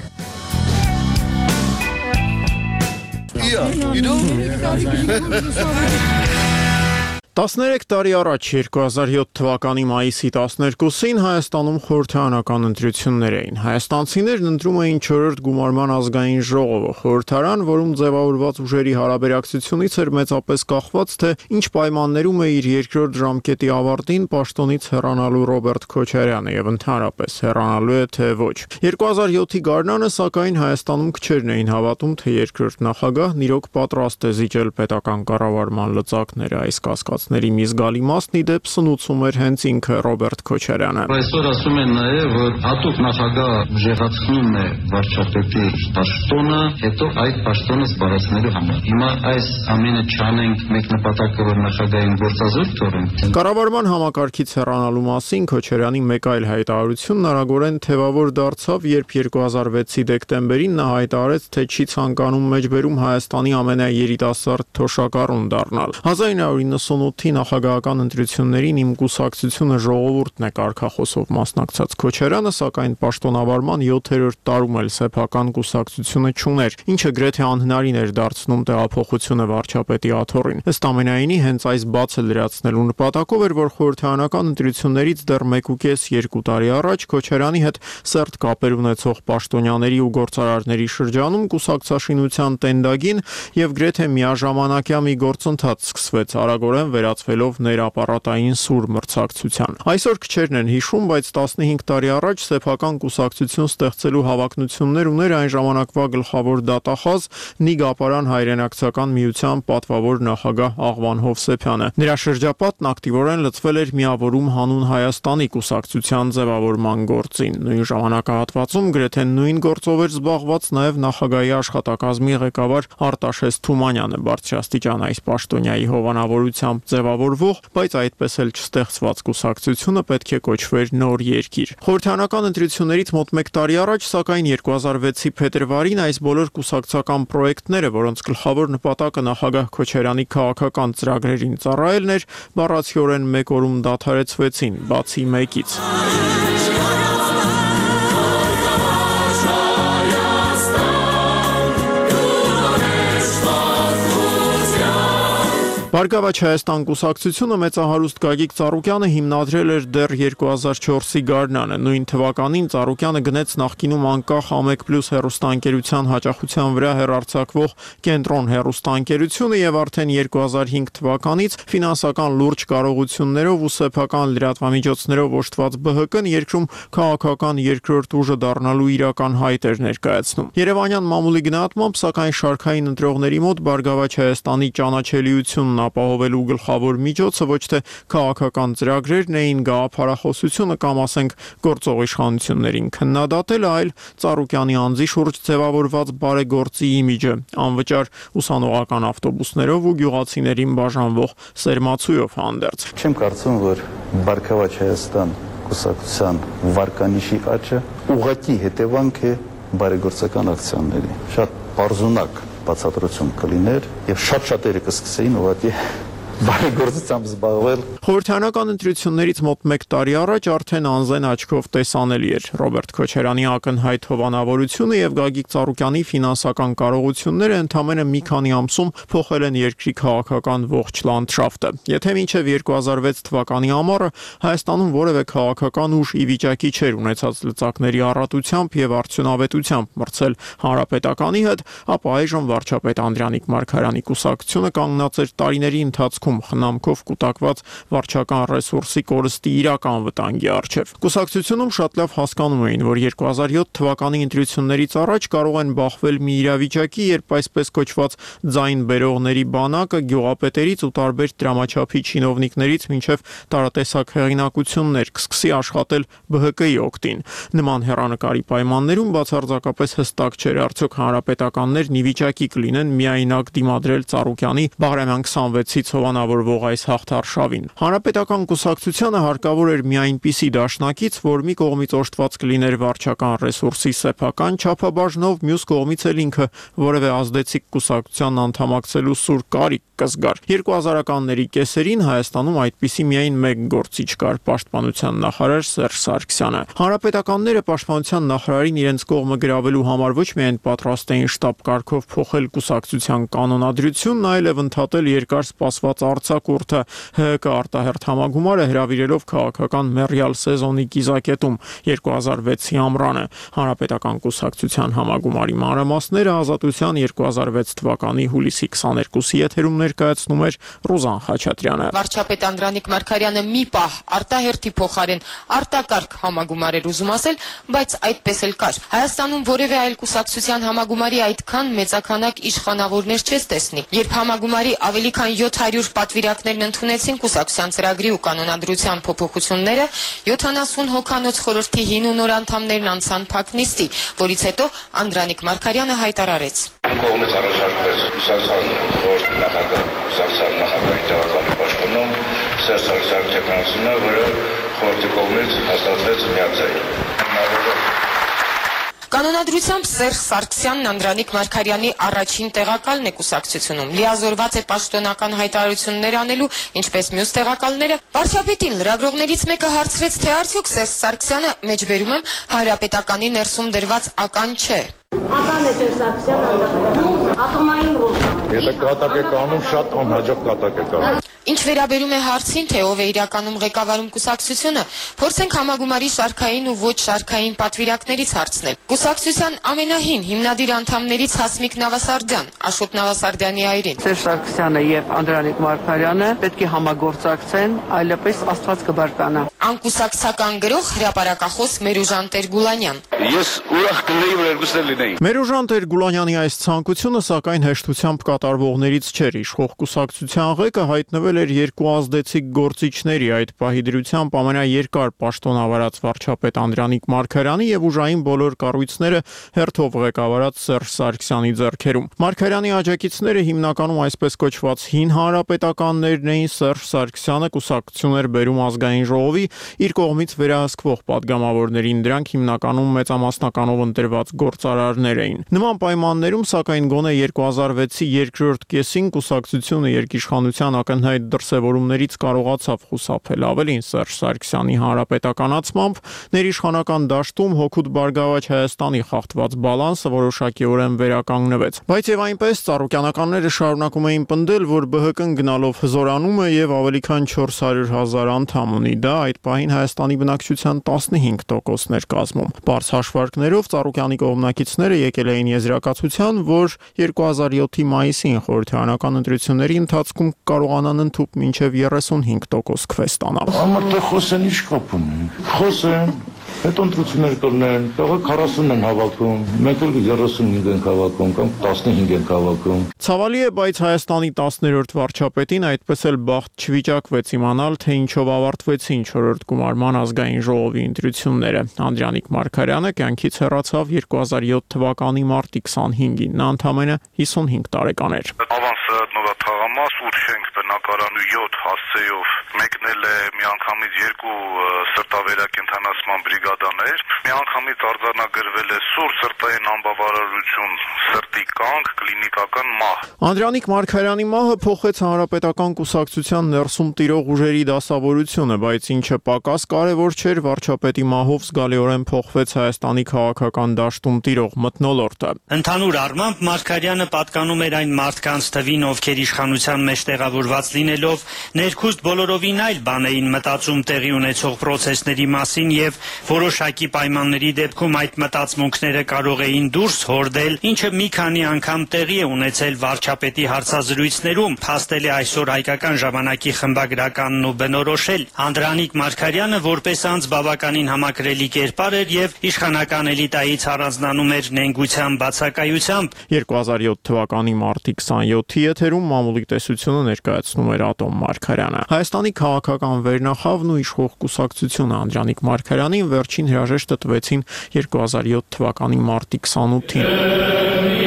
տասներեք տարի առաջ երկու հազար յոթ թվականի մայիսի տասներկուսին Հայաստանում խորհրդարանական ընտրություններ էին։ Հայաստանցիներն ընտրում էին չորրորդ գումարման ազգային ժողովը, խորհրդարան, որում ձևավորված ուժերի հարաբերակցությունից էր մեծապես կախված, թե ինչ պայմաններում է իր երկրորդ ժամկետի ավարտին պաշտոնից հեռանալու Ռոբերտ Քոչարյանը եւ ընդհանրապես հեռանալու է թե ոչ։ երկու հազար յոթի գարնանը, սակայն Հայաստանում քչերն էին հավատում, թե երկրորդ նախագահն իրոք պատրաստ է զիջել պետական կառավարման լծակները։ Այս կասկած ների մի զգալի մասն ի դեպ սնուցում էր հենց ինքը Ռոբերտ Քոչարյանը։ Այսօր ասում են նաև, որ հատուկ նախագահ ուժեղացնում է վարչապետի պաշտոնը, հետո այդ պաշտոնը զբաղեցնելու համար։ Հիմա այս ամենը չանենք մեկ նպատակը, որ նախագահային գործազուրկ թողենք։ Կառավարման համակարգից հեռանալու մասին Քոչարյանի մեկ այլ հայտարարությունն արագորեն թևավոր դարձավ, երբ երկու հազար վեցի դեկտեմբերին նա հայտարարեց, թե չի ցանկանում մեջբերում Հայաստանի ամենաերիտասարդ թոշակառուն դառնալ։ հազար ինը հարյուր նվաթ նախագահական ընտրություններին իմ կուսակցությունը ժողովուրդն է կարգախոսով մասնակցած Քոչարյանը, սակայն պաշտոնավարման յոթերորդ տարում էլ սեփական կուսակցությունը չուներ, ինչը գրեթե անհնարին էր դարձնում տեղափոխությունը վարչապետի աթոռին։ Ըստ ամենայնի, հենց այս բացը լրացնելու նպատակով էր, որ խորհրդարանական ընտրություններից դեռ մեկուկես երկու տարի առաջ Քոչարյանի հետ սերտ կապեր ունեցող պաշտոնյաների ու գործարարների շրջանում կուսակցաշինության տենդագին եւ գրեթե միաժամանակյա մի գործընթաց սկսվեց, արագորեն վերածվելով ներապարատային սուր մրցակցության։ Այսօր քչերն են հիշում, բայց տասնհինգ տարի առաջ սեփական կուսակցություն ստեղծելու հավակնություններ ուներ այն ժամանակվա գլխավոր դատախազ Նիգապարան հայրենակցական միության պատվավոր նախագահ Աղվան Հովսեփյանը։ Նրա շրջապատն ակտիվորեն լծվել էր Միավորում հանուն Հայաստանի կուսակցության ձևավորման գործին։ Նույն ժամանակահատվածում գրեթե նույն գործով էր զբաղված նաև նախագահի աշխատակազմի ղեկավար Արտաշես Թումանյանը, բարձրաստիճան այս պաշտոնյայի հովանավորությամբ ձևավորվող, բայց այդպես էլ չստեղծված կուսակցությունը պետք է կոչվեր Նոր երկիր։ Խորհրդարանական ընտրություններից մոտ մեկ տարի առաջ, սակայն երկու հազար վեցի փետրվարին այս բոլոր կուսակցական պրոյեկտները, որոնց գլխավոր նպատակը նախագահ Քոչարյանի քաղաքական ծրագրերին ծառայելն էր, բառացիորեն մեկ օրում դադարեցվեցին, բացի մեկից։ Բարգավաճ Հայաստան կուսակցությունը մեծահարուստ Գագիկ Ծառուկյանը հիմնադրել էր դեռ երկու հազար չորսի գարնանը։ Նույն թվականին Ծառուկյանը գնեց նախկինում անկախ Ամեկ Պլյուս հեռուստաընկերության հաճախության վրա հեռարձակվող Կենտրոն հեռուստաընկերությունը եւ արդեն երկու հազար հինգ թվականից ֆինանսական լուրջ կարողություններով ու սեփական լրատվամիջոցներով օժտված Բ Հ Կն երկրում քաղաքական երկրորդ ուժը դառնալու իրական հայտ էր ներկայացնում։ Երևանյան մամուլի գնահատմամբ, սակայն շարքային ընտրողների մոտ Բարգավաճ Հայաստանի ճանաչելիությունն ապահովելու գլխավոր միջոցը ոչ թե քաղաքական ծրագրերն էին, գաղափարախոսությունը կամ ասենք գործող իշխանություններին քննադատելը, այլ Ծառուկյանի անձի շուրջ ձևավորված բարեգործի իմիջը, անվճար ուսանողական ավտոբուսներով ու գյուղացիներին բաժանվող սերմացույով հանդերձ։ Չեմ կարծում, որ Բարգավաճ Հայաստան կուսակցության վարկանիշի աճը ուղղակի հետևանք է բարեգործական ակցիաների։ Շատ բարձունակ բացատրություն կլիներ եւ շատ շատերը կսկսեին ուղղակի բարեգործությամբ զբաղվել։ Խորհրդարանական ընտրություններից մոտ մեկ տարի առաջ արդեն անզեն աչքով տեսանելի էր Ռոբերտ Քոչարյանի ակնհայտ հովանավորությունը եւ Գագիկ Ծառուկյանի ֆինանսական կարողությունները ընդամենը մի քանի ամսում փոխել են երկրի քաղաքական ողջ լանդշաֆտը։ Եթե մինչեւ երկու հազար վեց թվականի ամառը Հայաստանում որևէ քաղաքական ուժ ի վիճակի չէր ունեցած լծակների առատությամբ եւ արդյունավետությամբ մրցել հանրապետականի հետ, ապա այժմ վարչապետ Անդրանիկ Մարգարյանի կուսակցությունը կանգնած էր տարիների ընթացքում խնամքով կուտակված վարչական ռեսուրսի կորստի իրական վտանգի առջև։ Կուսակցությունում շատ լավ հասկանում էին, որ երկու հազար յոթ թվականի ընտրություններից առաջ կարող են բախվել մի իրավիճակի, երբ այսպես կոչված ձայն բերողների բանակը գյուղապետերից ու տարբեր դրամաչափի չինովնիկներից մինչև տարատեսակ հեղինակություններ կսկսի աշխատել Բ Հ Կ-ի օգտին։ Նման հեռանկարի պայմաններում բացարձակապես հստակ չէր, արդյոք հանրապետականներն ի վիճակի կլինեն միայնակ դիմադրել Ծառուկյանի Բաղրամյան քսանվեցից հովանավորվող այս հաղթարշավին։ Հանրապետական կուսակցությանը հարկավոր էր մի այնպիսի դաշնակից, որ մի կողմից օժտված կլիներ վարչական ռեսուրսի սեփական չափաբաժնով, մյուս կողմից էլ ինքը որևէ ազդեցիկ կուսակցության անդամակցելու սուր կարիք կզգար։ երկու հազարականների կեսերին Հայաստանում այդպիսի միայն մեկ գործիչ կար՝ պաշտպանության նախարար Սերժ Սարգսյանը։ Հանրապետականները պաշտպանության նախարարին իրենց կողմը գրավելու համար ոչ միայն պատրաստ էին շտաբ կարգով փոխել կուսակցության կանոնադրությունն, այլև ընդհատել երկար սպասված արձակուրդը Հ Հ Կ արտահերթ համագումարը հրավիրելով քաղաքական մեռյալ սեզոնի կիզակետում երկու հազար վեցի ամռանը։ Հանրապետական կուսակցության համագումարի մանրամասները Ազատության երկու հազար վեց թվականի հուլիսի քսաներկուսի եթերում ներկայացնում էր Ռուզան Խաչատրյանը։ Վարչապետ Անդրանիկ Մարգարյանը մի պահ արտահերթի փոխարեն արտակարգ համագումար էր ուզում ասել, բայց այդպես էլ կար։ Հայաստանում որևէ այլ կուսակցության համագումարի այդքան մեծականակ իշխանավորներ չես տեսնի։ Երբ համագումարի ավելի քան յոթ հարյուր պատվիրակներն ընդունեցին կուսակցության ծրագրի ու կանոնադրության փոփոխությունները, յոթանասուն հոգանոց խորհրդի հին ու նոր անդամներն անցան փակնիստի, որից հետո Անդրանիկ Մարգարյանը հայտարարեց. Կողմից առաջարկվեց կուսակցության խորհրդի նախագահ, կուսակցության նախագահի տեղակալի պաշտպանում Սերժ Սարգսյանի թեկնածությունը, որը խորհրդի կողմից հաստատվեց միաձայն։ Կանոնադրությամբ Սերժ Սարգսյանն Անդրանիկ Մարգարյանի առաջին տեղակալն է կուսակցությունում։ Լիազորված է պաշտոնական հայտարարություններ անելու, ինչպես մյուս տեղակալները։ Վարչապետին լրագրողներից մեկը հարցրեց, թե արդյոք Սերժ Սարգսյանը, մեջբերում եմ, հանրապետականի ներսում դրված ական չէ։ Ական է Սերժ Սարգսյանը, ատոմային ռոք։ Եթե կատակ է կանում, շատ անհաջող կատակ է կանում։ Ինչ վերաբերում է հարցին, թե ով է իրականում ղեկավարում կուսակցությունը, փորձենք համագումարի շարքային ու ոչ շարքային պատվիրակներից հարցնել։ Կուսակցության ամենահին հիմնադիր անդամներից Հասմիկ Նավասարդյան, Աշոտ Նավասարդյանի այրին։ Սերժ Սարգսյանը եւ Անդրանիկ Մարգարյանը պետք է համագործակցեն, այլապես Աստված կբարկանա։ Անկուսակցական գրող հրապարակախոս Մերուժան Տեր-Գուլանյան։ Ես ուրախ կլինեի, որ երկուսն էլ լինեին։ Մերուժան Տեր-Գուլանյանի այս ցանկությունը սակայն հեշտությամբ կատարվողներից չէր։ Իշխող կուսակցության ղեկը հայտնվել էր երկու ազդեցիկ գործիչների, այդ պահի դրությամբ ամենաերկար պաշտոնավարած վարչապետ Անդրանիկ Մարգարյանի եւ ուժային բոլոր կառույցները հերթով ղեկավարած Սերժ Սարգսյանի ձեռքերում։ Մարգարյանի աջակիցները հիմնականում այսպես կոչված հին հանրապետականներն էին, Սերժ Սարգսյանը կուսակցություն էր բերում ազգային ժողովի իր կողմից վերահսկվող падգամավորներին, դրանք հիմնականում մեծամասնականով ընտրված գործարարներ էին։ Նման պայմաններում, սակայն գոնե երկու հազար վեցի երկրորդ կեսին կուսակցությունը երկիշխանության ակնհայտ դրսևորումներից կարողացավ խուսափել։ Ավելին, Սերժ Սարգսյանի հանրապետականացմամբ ներիշխանական դաշտում հօգուտ Բարգավաճ Հայաստանի խախտված բալանսը որոշակիորեն վերականգնվեց։ Բայց եւ այնպես ծառուկյանականները շարունակում էին պնդել, որ Բ Հ Կն գնալով հզորանում է եւ ավելի քան չորս հարյուր հազար անդամ ունի։ Դա այդ պահին Հայաստանի բնակչության տասնհինգ տոկոսն էր կազմում։ Բարձ հաշվարկներով ծառուկյանի կողմնակիցները եկել էին եզրակացության, որ երկու հազար յոթի մայիսին խորհրդարանական ընտրությունների ընթացքում կարողանան ընդհուպ մինչև երեսունհինգ տոկոս քվե ստանալ։ Ամառ խոսեն ի՞նչ կապ ունի։ Խոսեն հետո ընտրություններ կլինեն, տեղը քառասուն են հավաքում, մենք էլ երեսունհինգ ենք հավաքում կամ տասնհինգ ենք հավաքում։ Ցավալի է, բայց Հայաստանի տասներորդ վարչապետին այդպես էլ բախտ չվիճակվեց իմանալ, թե ինչով ավարտվեցին չորրորդ գումարման ազգային ժողովի ընտրությունները։ Անդրանիկ Մարգարյանը կյանքից հեռացավ երկու հազար յոթ թվականի մարտի քսանհինգին, նա ընդամենը հիսունհինգ տարեկան էր։ Ավանսը նորա թաղամաս ուրիշենք բնակարանու յոթ հասցեով մեկնել է միանգամից երկու սրտավերակենդանացման բրիգադաներ, միանգամից արձանագրվել է սուր սրտային անբավարարություն, սրտի կանգ, կլինիկական մահ։ Անդրանիկ Մարգարյանի մահը փոխեց հանրապետական կուսակցության ներսում տիրող ուժերի դասավորությունը, բայց ինչը պակաս կարևոր չէր, վարչապետի մահով զգալիորեն փոխվեց Հայաստանի քաղաքական դաշտում տիրող մթնոլորտը։ Ընդհանուր առմամբ Մարգարյանը պատկանում էր այն մարդկանց թվին, ովքեր իշխանության մեջ տեղավորված լինելով ներքուստ բոլորովին այլ բան էին մտածում տեղի ունեցող պրոցեսների մասին եւ որոշակի պայմանների դեպքում այդ մտածմունքները կարող էին դուրս հորդել, ինչը մի քանի անգամ տեղի է ունեցել վարչապետի հարցազրույցներում, փաստել է այսօր Հայկական ժամանակի խմբագրականն ու բնորոշել։ Անդրանիկ Մարգարյանը որպես անձ բավականին համակրելի կերպար էր եւ իշխանական էլիտայից առանձնանում էր նենգության բացակայությամբ։ երկու հազար յոթ թվականի մարտի քսանյոթի եթերում մամուլի տեսությունը ներկայացնում էր Ատոմ Մարգարյանը։ Հայաստանի քաղաքական վերնախավն ու իշխող կուսակցությունը Անդրանիկ Մարգարյանին վերջին հրաժեշտը տվեցին երկու հազար յոթ թվականի մարտի քսանութին։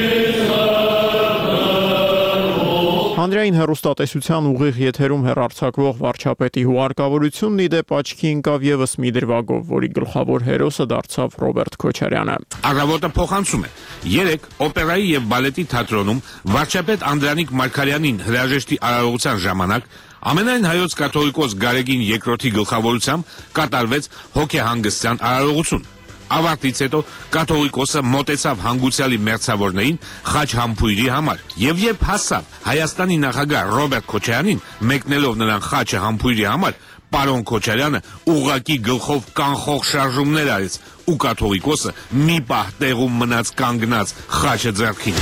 Հանրային հեռուստատեսության ուղիղ եթերում հեռարձակվող վարչապետի հուարկավորությունն ի դեպ աչքի ընկավ եւս մի դրվագով, որի գլխավոր հերոսը դարձավ Ռոբերտ Քոչարյանը։ Առավոտը փոխանցում է։ Երեկ օպերայի եւ բալետի թատրոնում վարչապետ Անդրանիկ Մարգարյանին հրաժեշտի արարողության ժամանակ ամենայն հայոց կաթողիկոս Գարեգին երկրորդի գլխավորությամբ կատարվեց հոգեհանգստյան արարողություն։ Ավարտից հետո կաթողիկոսը մոտեցավ հանգուցյալի մերձավորներին խաչ համբույրի համար եւ երբ հասավ Հայաստանի նախագահ Ռոբերտ Քոչարյանին մեկնելով նրան խաչը համբույրի համար, պարոն Քոչարյանը ուղղակի գլխով կանխող շարժումներ արեց ու կաթողիկոսը մի պահ տեղում մնաց կանգնած խաչը ձեռքին։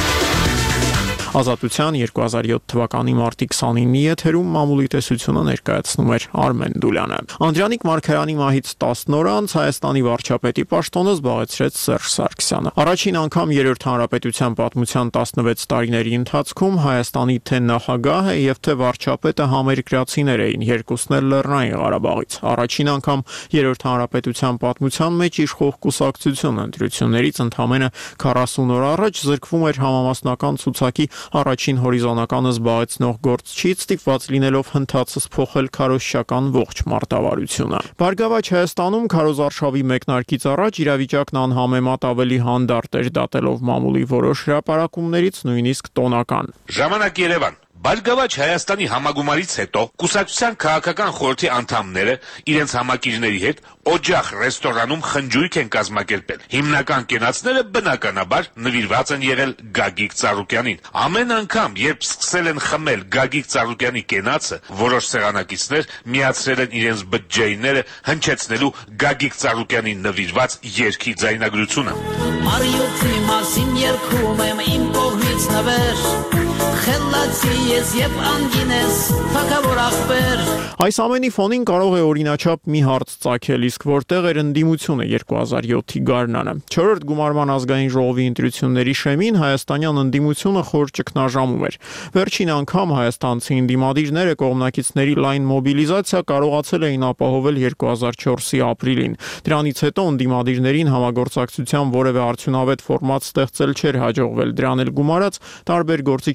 Ազատության երկու հազար յոթ թվականի մարտի քսանինի եթերում մամուլի տեսությունը ներկայացնում էր Արմեն Դուլյանը։ Անդրանիկ Մարգարյանի մահից տասն օր անց Հայաստանի վարչապետի պաշտոնը զբաղեցրեց Սերժ Սարգսյանը։ Առաջին անգամ երրորդ հանրապետության պատմության տասնվեց տարիների ընթացքում Հայաստանի թե նախագահը եւ թե վարչապետը համերկրացիներ էին, երկուսն էլ Լեռնային Ղարաբաղից։ Առաջին անգամ երրորդ հանրապետության պատմության մեջ իշխող կուսակցությունը ընտրություններից ընդամենը քառասուն օր առաջ զրկվում էր համամասնական ցուցակի առաջին հորիզոնականը զբաղեցնող գործչից, ստիպված լինելով հնդածս փոխել քարոզչական ողջ մարտավարությունը։ Բարգավաճ Հայաստանում քարոզարշավի մեկնարկից առաջ իրավիճակն անհամեմատ ավելի հանդարտ էր, դատելով մամուլի որոշ հրապարակումներից նույնիսկ տոնական։ Ժամանակ Երևան։ Բարգավաճ Հայաստանի համագումարից հետո կուսակցության քաղաքական խորհրդի անդամները իրենց համակիրների հետ Օջախ ռեստորանում խնջույք են կազմակերպել։ Հիմնական կենացները բնականաբար նվիրված են եղել Գագիկ Ծառուկյանին։ Ամեն անգամ, երբ սկսել են խմել Գագիկ Ծառուկյանի կենացը, որոշ սեղանակիցներ միացրել են իրենց բջջայինները հնչեցնելու Գագիկ Ծառուկյանին նվիրված երգի ձայնագրությունը։ Մարիոթի մասին երգում եմ իմ կողմից նվեր, խելացի ես եւ անգինես, թակավոր ախպեր։ Այս ամենի ֆոնին կարող է օրինաչափ մի հարց ծագել, իսկ որտեղ էր ընդդիմությունը երկու հազար յոթի գարնանը։ Չորրորդ գումարման ազգային ժողովի ընտրությունների շեմին հայաստանյան ընդդիմությունը խոր ճգնաժամում էր։ Վերջին անգամ հայաստանցի ընդդիմադիրները կողմնակիցների լայն մոբիլիզացիա կարողացել էին ապահովել երկու հազար չորսի ապրիլին։ Դրանից հետո ընդդիմադիրներին համագործակցության որևէ արդյունավետ ֆորմատ ստեղծել չէր հաջողվել, դրան էլ գումարած տարբեր գործիչների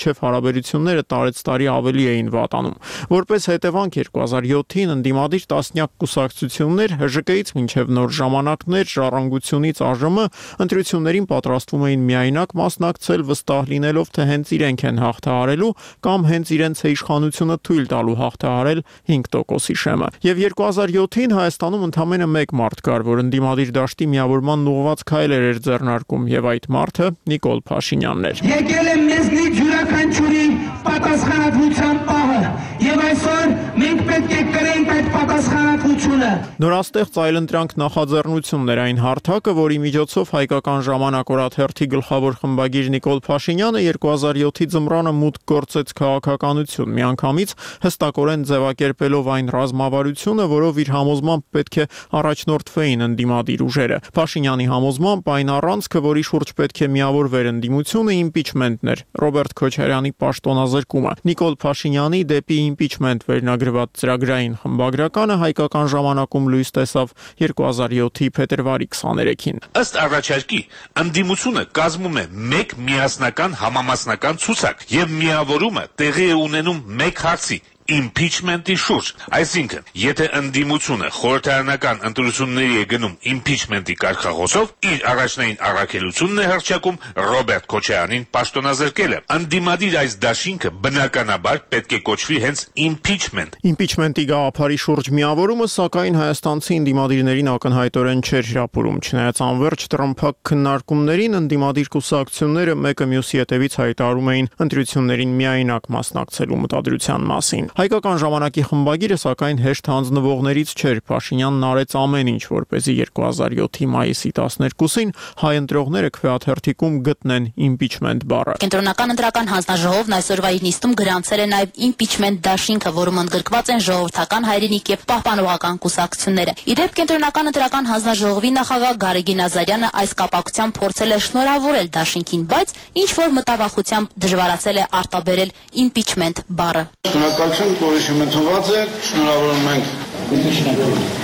միջև հարաբերությունները տարեցտարի ավելի էին վատանում։ Որպես հետևանք երկու հազար յոթին ընդդիմադիր տասնյակ կուսակցություններ Հ Ժ Կ-ից մինչև նոր ժամանակներ ժառանգությունից Ա Ժ Մ ընտրություններին պատրաստվում էին միայնակ մասնակցել վստահ լինելով, թե հենց իրենք են հաղթահարելու կամ հենց իրենց է իշխանությունը թույլ տալու հաղթահարել հինգ տոկոսի շեմը։ Եվ երկու հազար յոթին Հայաստանում ընդամենը մեկ մարդ կար, որ ընդդիմադիր դաշտի միավորման ուղղված քայլեր էր ձեռնարկում, եւ այդ մարդը Նիկոլ Փաշինյանն էր։ Եկել է մեզնից յուրաքանչյուրի պատասխանատվության պահը, եւ այսօր մենք պետք է կրենք այդ պատասխանատվությունը։ Նորաստեղծ այլընտրանք նախաձեռնությունն էր այն հարթակը, որի միջոցով Հայկական ժամանակ օրաթերթի գլխավոր խմբագիր Նիկոլ Փաշինյանը երկու հազար յոթի ձմռանը մուտք գործեց քաղաքականություն, միանգամից հստակորեն ձևակերպելով այն ռազմավարությունը, որով իր համոզմամբ պետք է առաջնորդվեին ընդդիմադիր ուժերը։ Փաշինյանի համոզմամբ այն առանցքը, որի շուրջ պետք է միավորվեր ընդդիմությունը, իմպիչմենտն էր, Ռոբերտ Քոչարյանի պաշտոնազրկումը։ Նիկոլ Փաշինյանի դեպի իմպիչմենտ վերնագրված ծրագրային խմբագրականը Հայկական ժամանակում լույս տեսավ երկու հազար յոթի փետրվարի քսաներեքին։ Ըստ առաջարկի, ընդդիմությունը կազմում է մեկ միասնական համամասնական ցուցակ եւ միավորումը տեղի է ունենում մեկ հարցի impeachment-ի շուրջ, այսինքն, եթե ընդդիմությունը խորհրդարանական ընտրությունների է գնում impeachment-ի կարգախոսով, իր առաջնային առաքելությունն է հռչակում Ռոբերտ Քոչարյանին պաշտոնազրկելը։ Ընդդիմադիր այս դաշինքը բնականաբար պետք է կոչվի հենց impeachment։ Impeachment-ի գաղափարի շուրջ միավորումը, սակայն հայաստանցի ընդդիմադիրներին ակնհայտորեն չէր հրապուրում, չնայած անվերջ տրմփակ քննարկումներին ընդդիմադիր կուսակցությունները մեկը մյուսի հետևից հայտարարում էին ընտրություններին միայնակ մասնակցելու մտադրության մասին։ Հայկական ժամանակի խմբագիրը սակայն հեշտ հանձնվողներից չէր։ Փաշինյանն արեց ամեն ինչ, որպեսզի երկու հազար յոթի մայիսի տասներկուսին հայ ընտրողները քվեաթերթիկում գտնեն impeachment բառը։ Կենտրոնական ընտրական հանձնաժողովն այսօրվա իր նիստում գրանցել է նաև impeachment դաշինքը, որում ընդգրկված են ժողովրդական հայրենիք եւ պահպանողական կուսակցությունները։ Իդեպ կենտրոնական ընտրական հանձնաժողովի նախագահ Գարեգին Ազարյանը այս կապակցությամբ փորձել է շնորհավորել դաշինքին, բայց ինչ որ մտավախությամբ դժվարացել է արտաբերել impeachment բառը։ Շնորհակալություն, կորիշում ընդունված է, շնորհավորում ենք։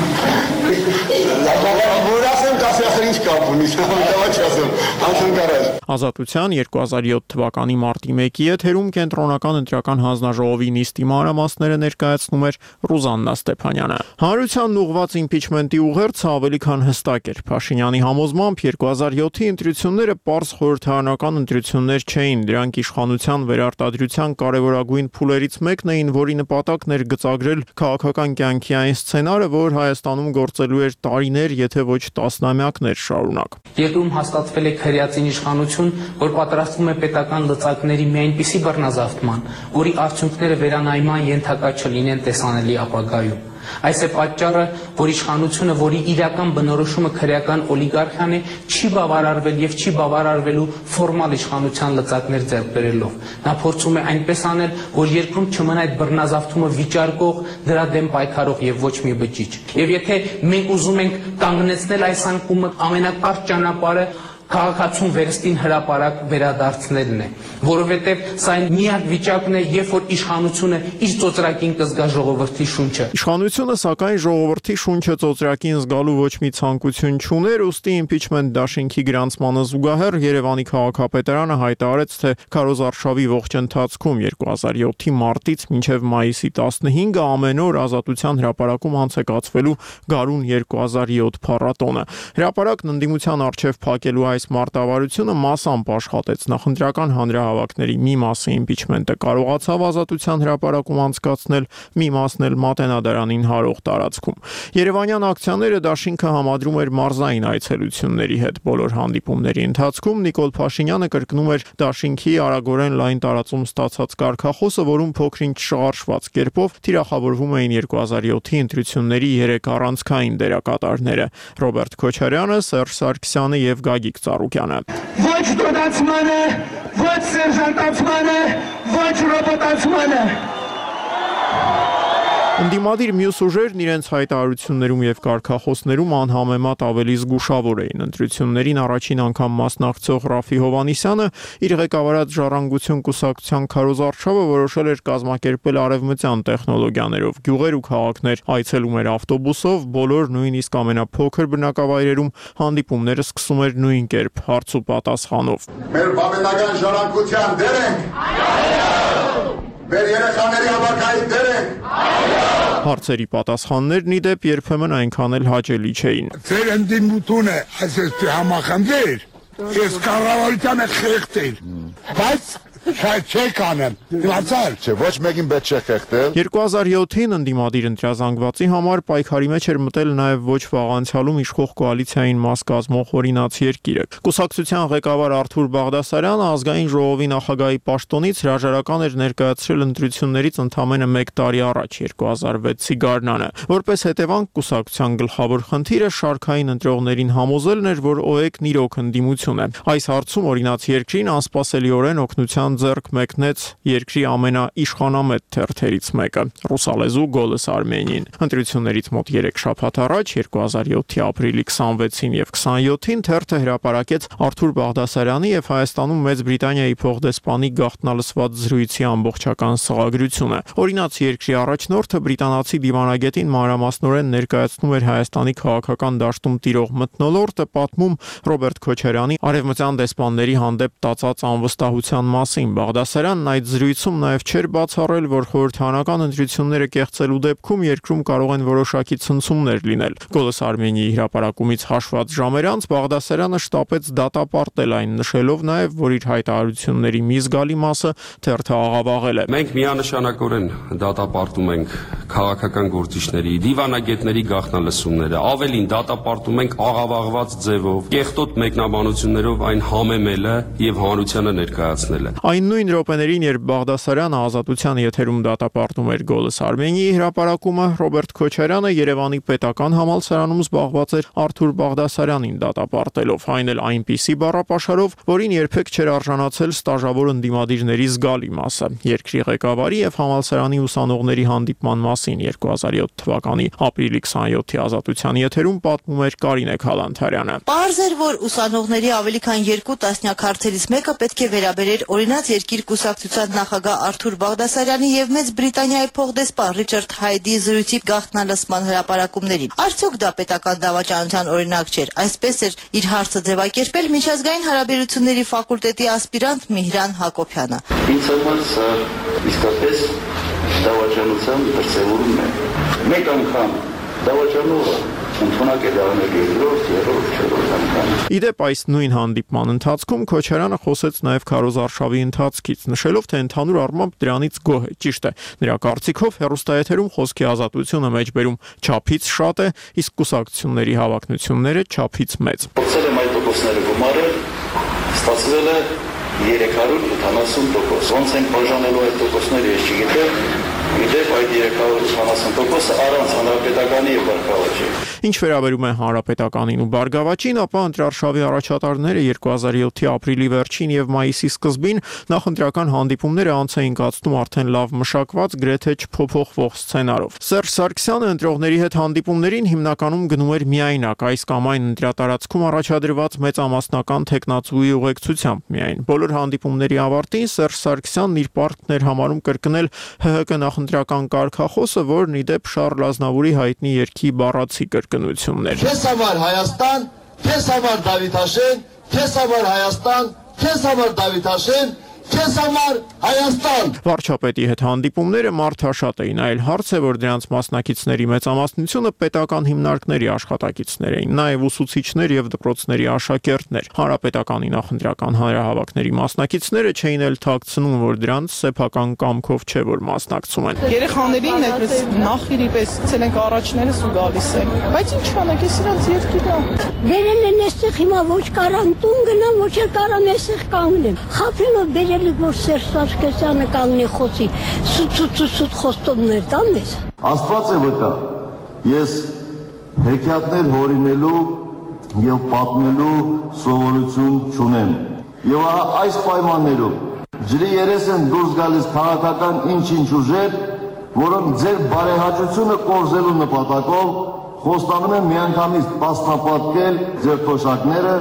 Ազատության երկու հազար յոթ թվականի մարտի մեկի եթերում կենտրոնական ընտրական հանձնաժողովի նիստի մանրամասները ներկայացնում էր Ռուզաննա Ստեփանյանը։ Հանրությանն ուղղված impeachment-ի ուղերձը ավելի քան հստակ էր։ Փաշինյանի համոզմամբ երկու հազար յոթի ընտրությունները պարզ խորհրդարանական ընտրություններ չէին, դրանք իշխանության վերարտադրության կարևորագույն փուլերից մեկն էին, որի նպատակն էր գծագրել քաղաքական կյանքի այն սցենարը, որ Հայաստանում գործելու էր տարիներ, եթե ոչ տասնամյակներ շարունակ։ Երկրում հաստատվել է քրեացին իշխանություն, որ պատրաստվում է պետական լծակների մի այնպիսի բռնազավթման, որի արդյունքները վերանայման ենթակա չլինեն տեսանելի ապագայում։ Այս է պատճառը, որ իշխանությունը, որի իրական բնորոշումը քրեական օլիգարխիան է, չի բավարարվել եւ չի բավարարվելու ֆորմալ իշխանության լծակներ ձեռք բերելով։ Նա փորձում է այնպես անել, որ երկրում չմնա այդ բռնազավթումը վիճարկող, դրա դեմ պայքարող եւ ոչ մի բջիջ։ Եվ եթե մենք ուզում ենք կանգնեցնել այս անկումը, ամենակարճ ճանապարհը քաղաքացուն վերստին հրապարակ վերադարձնելն է, որովհետև սա այն միակ վիճակն է, երբ որ իշխանությունը իր ծոծրակին կզգա ժողովրդի շունչը։ Իշխանությունը սակայն ժողովրդի շունչը ծոծրակին զգալու ոչ մի ցանկություն չուներ, ուստի impeachment դաշինքի գրանցմանը զուգահեռ Երևանի քաղաքապետարանը հայտարարեց, թե քարոզարշավի ողջ ընթացքում երկու հազար յոթի մարտից մինչև մայիսի տասնհինգը ամեն օր Ազատության հրապարակում անց է կացվելու Գարուն երկու հազար յոթ փառատոնը։ Հրապարակն ընդդիմության առջև փակելու այս մարտավարությունը մասամբ աշխատեց։ Նախընտրական հանրահավաքների մի մասը impeachment-ը կարողացավ Ազատության հրապարակում անցկացնել, մի մասն էլ Մատենադարանին հարող տարածքում։ Երևանյան ակցիաները դաշինքը համադրում էր մարզային այցելությունների հետ։ Բոլոր հանդիպումների ընթացքում Նիկոլ Փաշինյանը կրկնում էր դաշինքի արագորեն լայն տարածում ստացած կարգախոսը, որում փոքրինչ շարժված կերպով թիրախավորվում էին երկու հազար յոթի ընտրությունների երեք առանցքային դերակատարները՝ Ռոբերտ Քոչարյանը, Սերժ Սարգսյանը եւ Գագիկ Ծառուկյանը։ Ոչ դոդացմանը, ոչ սերժանտացմանը, ոչ ռոբոտացմանը։ Ընդդիմադիր մյուս ուժերն իրենց հայտարարություններում եւ կարգախոսներում անհամեմատ ավելի զգուշավոր էին։ Ընտրություններին առաջին անգամ մասնակցող Ռաֆի Հովհաննիսյանը իր ղեկավարած Ժառանգություն կուսակցության քարոզարշավը որոշել էր կազմակերպել արևմտյան տեխնոլոգիաներով։ Գյուղեր ու քաղաքներ այցելում էր ավտոբուսով, բոլոր նույնիսկ ամենափոքր բնակավայրերում հանդիպումները սկսում էր նույն կերպ հարց ու պատասխանով։ Մեր բավական ժառանգության դեր ենք։ Այո։ Մեր երեխաների հավաքային դեր ենք։ Այո։ Հարցերի պատասխաններն ի դեպ երբեմն այնքան էլ հաճելի չէին։ Ձեր ընդդիմությունը այսպես համախմբեր, ես կառավարությանը խեղդեր, բայց Շատ չեք անեմ, դիմացար, չէ, ոչ մեկին պետք չէ խեղդել։ երկու հազար յոթին ընդդիմադիր ընտրազանգվածի համար պայքարի մեջ էր մտել նաև ոչ վաղ անցյալում իշխող կոալիցիային մաս կազմող Օրինաց երկիրը։ Կուսակցության ղեկավար Արթուր Բաղդասարյանը ազգային ժողովի նախագահի պաշտոնից հրաժարական էր ներկայացրել ընտրություններից ընդամենը մեկ տարի առաջ, երկու հազար վեցի գարնանը։ Որպես հետևանք կուսակցության գլխավոր խնդիրը շարքային ընտրողներին համոզելն էր, որ ՕԵԿ-ն իրոք ընդդիմություն է։ Այս հարցում Օրինաց երկրին անսպասելիորեն օգնության ձեռք մեկնեց երկրի ամենաիշխանամետ թերթերից մեկը՝ ռուսալեզու Գոլես Արմենիին։ Ընտրություններից մոտ երեք շաբաթ առաջ, երկու հազար յոթի ապրիլի քսանվեցին եւ քսանյոթին թերթը հրապարակեց Արթուր Բաղդասարյանի եւ Հայաստանում Մեծ Բրիտանիայի փոխդեսպանի գաղտնալսված զրույցի ամբողջական սղագրությունը։ Օրինաց երկրի առաջնորդը բրիտանացի դիվանագետին մանրամասնորեն ներկայացնում էր Հայաստանի քաղաքական դաշտում տիրող մթնոլորտը, պատմում Ռոբերտ Քոչարյանի արևմտյան դեսպանների հանդեպ տածած անվստահության մասին։ Բաղդասարյանն այդ զրույցում նաև չէր բացառել, որ խորհրդարանական ընտրությունները կեղծելու դեպքում երկրում կարող են որոշակի ցնցումներ լինել։ Գոլես Արմենիայի հրապարակումից հաշված ժամեր անց Բաղդասարյանը շտապեց դատապարտել այն, նշելով նաև, որ իր հայտարարությունների մի զգալի մասը թերթը աղավաղել է։ Մենք միանշանակորեն դատապարտում ենք քաղաքական գործիչների, դիվանագետների գաղտնալսումները, ավելին դատապարտում ենք աղավաղված ձևով, կեղտոտ մեկնաբանություններով այն համեմելը եւ հանրությանը ներկայացնելը։ Այն նույն րոպեներին, երբ Բաղդասարյանը ազատության եթերում դատապարտում էր Գոլես Արմենիայի հրապարակումը, Ռոբերտ Քոչարյանը Երևանի պետական համալսարանում զբաղված էր Արթուր Բաղդասարյանին դատապարտելով, այն էլ այնպիսի բառապաշարով, որին երբեք չէր արժանացել ստաժավոր ընդդիմադիրների զգալի մասը։ Երկրի ղեկավարի եւ համալսարանի ուսանողների հանդիպման մասին երկու հազար յոթ թվականի ապրիլի քսանյոթի ազատության եթերում պատմում էր Կարինե Քալանթարյանը։ Պարզ էր, որ ուսանողների ավելի քան երկու տասնյակ հարցերից մեկը պետք է վերաբերեր Օրինաց երկիր կուսակցության նախագահ Արթուր Բաղդասարյանի եւ Մեծ Բրիտանիայի փոխդեսպան Ռիչարդ Հայդի զրույցի գաղտնալսման հրապարակումներին։ Արդյոք դա պետական դավաճանության օրինակ չէր։ Այսպես էր իր հարցը ձևակերպել միջազգային հարաբերությունների ֆակուլտետի ասպիրանտ Միհրան Հակոբյանը։ Ինձ համար սա իսկապես դավաճանության դրսևորում է։ Մեկ անգամ դավաճանողը ընդունակ է դառնել երկրորդ, երրորդ, չորրորդ անգամ։ Իդեպ այս նույն հանդիպման ընթացքում Քոչարյանը խոսեց նաև քարոզարշավի ընթացքից, նշելով, թե ընդհանուր առմամբ դրանից գոհ է։ Ճիշտ է, նրա կարծիքով հեռուստաեթերում խոսքի ազատությունը մեջբերում չափից շատ է, իսկ կուսակցությունների հավակնությունները չափից մեծ։ Փորձել եմ այդ տոկոսները գումարել, ստացվել է երեք հարյուր ութանասուն տոկոս։ Ոնց են բաժանելու այդ տոկոսները, ես չգիտեմ։ Իդեպ այդ երեք հարյուր ութանասուն տոկոսը առանց հանրապետականի եւ Բարգավաճի։ Ինչ վերաբերում է հանրապետականին ու Բարգավաճին, ապա ընտրարշավի առաջատարները երկու հազար յոթի ապրիլի վերջին եւ մայիսի սկզբին նախընտրական հանդիպումները անց էին կացնում արդեն լավ մշակված, գրեթե չփոփոխվող սցենարով։ Սերժ Սարգսյանը ընտրողների հետ հանդիպումներին հիմնականում գնում էր միայնակ, այս կամ այն ընտրատարածքում առաջադրված մեծամասնական տեխնացուի ուղեկցությամբ միայն։ Բոլոր հանդիպումների ավարտին Սերժ Սարգսյանն իր պարտքն էր համարում կրկնել ՀՀԿ նախընտրական կարգախոսը, որն ի դեպ Շառլ Ազնավուրի հայտնի երգի բառացի կրկնությունն էր։ Քեզ համար Հայաստան, քեզ համար Դավիթաշեն, քեզ համար Հայաստան, քեզ համար Դավիթաշեն, քեզ համար Հայաստան։ Վարչապետի հետ հանդիպումները մարդաշատ էին, այլ հարց է, որ դրանց մասնակիցների մեծամասնությունը պետական հիմնարկների աշխատակիցներ էին, նաև ուսուցիչներ եւ դպրոցների աշակերտներ։ Հանրապետականի նախընտրական հանրահավաքների մասնակիցները չէին էլ թաքցնում, որ դրանց սեփական կամքով չէ, որ մասնակցում են։ Երեխաներին այդպես նախիրի պես ցել ենք առաջներս ու գալիս են, բայց ինչ անեք, ես իրանց երկիրն եմ։ Վերել են այստեղ հիմա ոչ կարան տուն գնամ, ոչ էլ կարան այստեղ կանգնեմ։ Խափելով բերել որ Սերժ Սարգսյանը կանգնի խոսի, սուտ-սուտ-սուտ խոստումներ տա մեզ։ Աստված է վկա, ես հեքիաթներ հորինելու եւ պատմելու սովորություն չունեմ։ Եվ այս պայմաններում ջրի երես են դուրս գալիս քաղաքական ինչ-ինչ ուժեր, որոնք ձեր բարեհաճությունը կորզելու նպատակով խոստանում են միանգամից տասնապատկել ձեր թոշակները,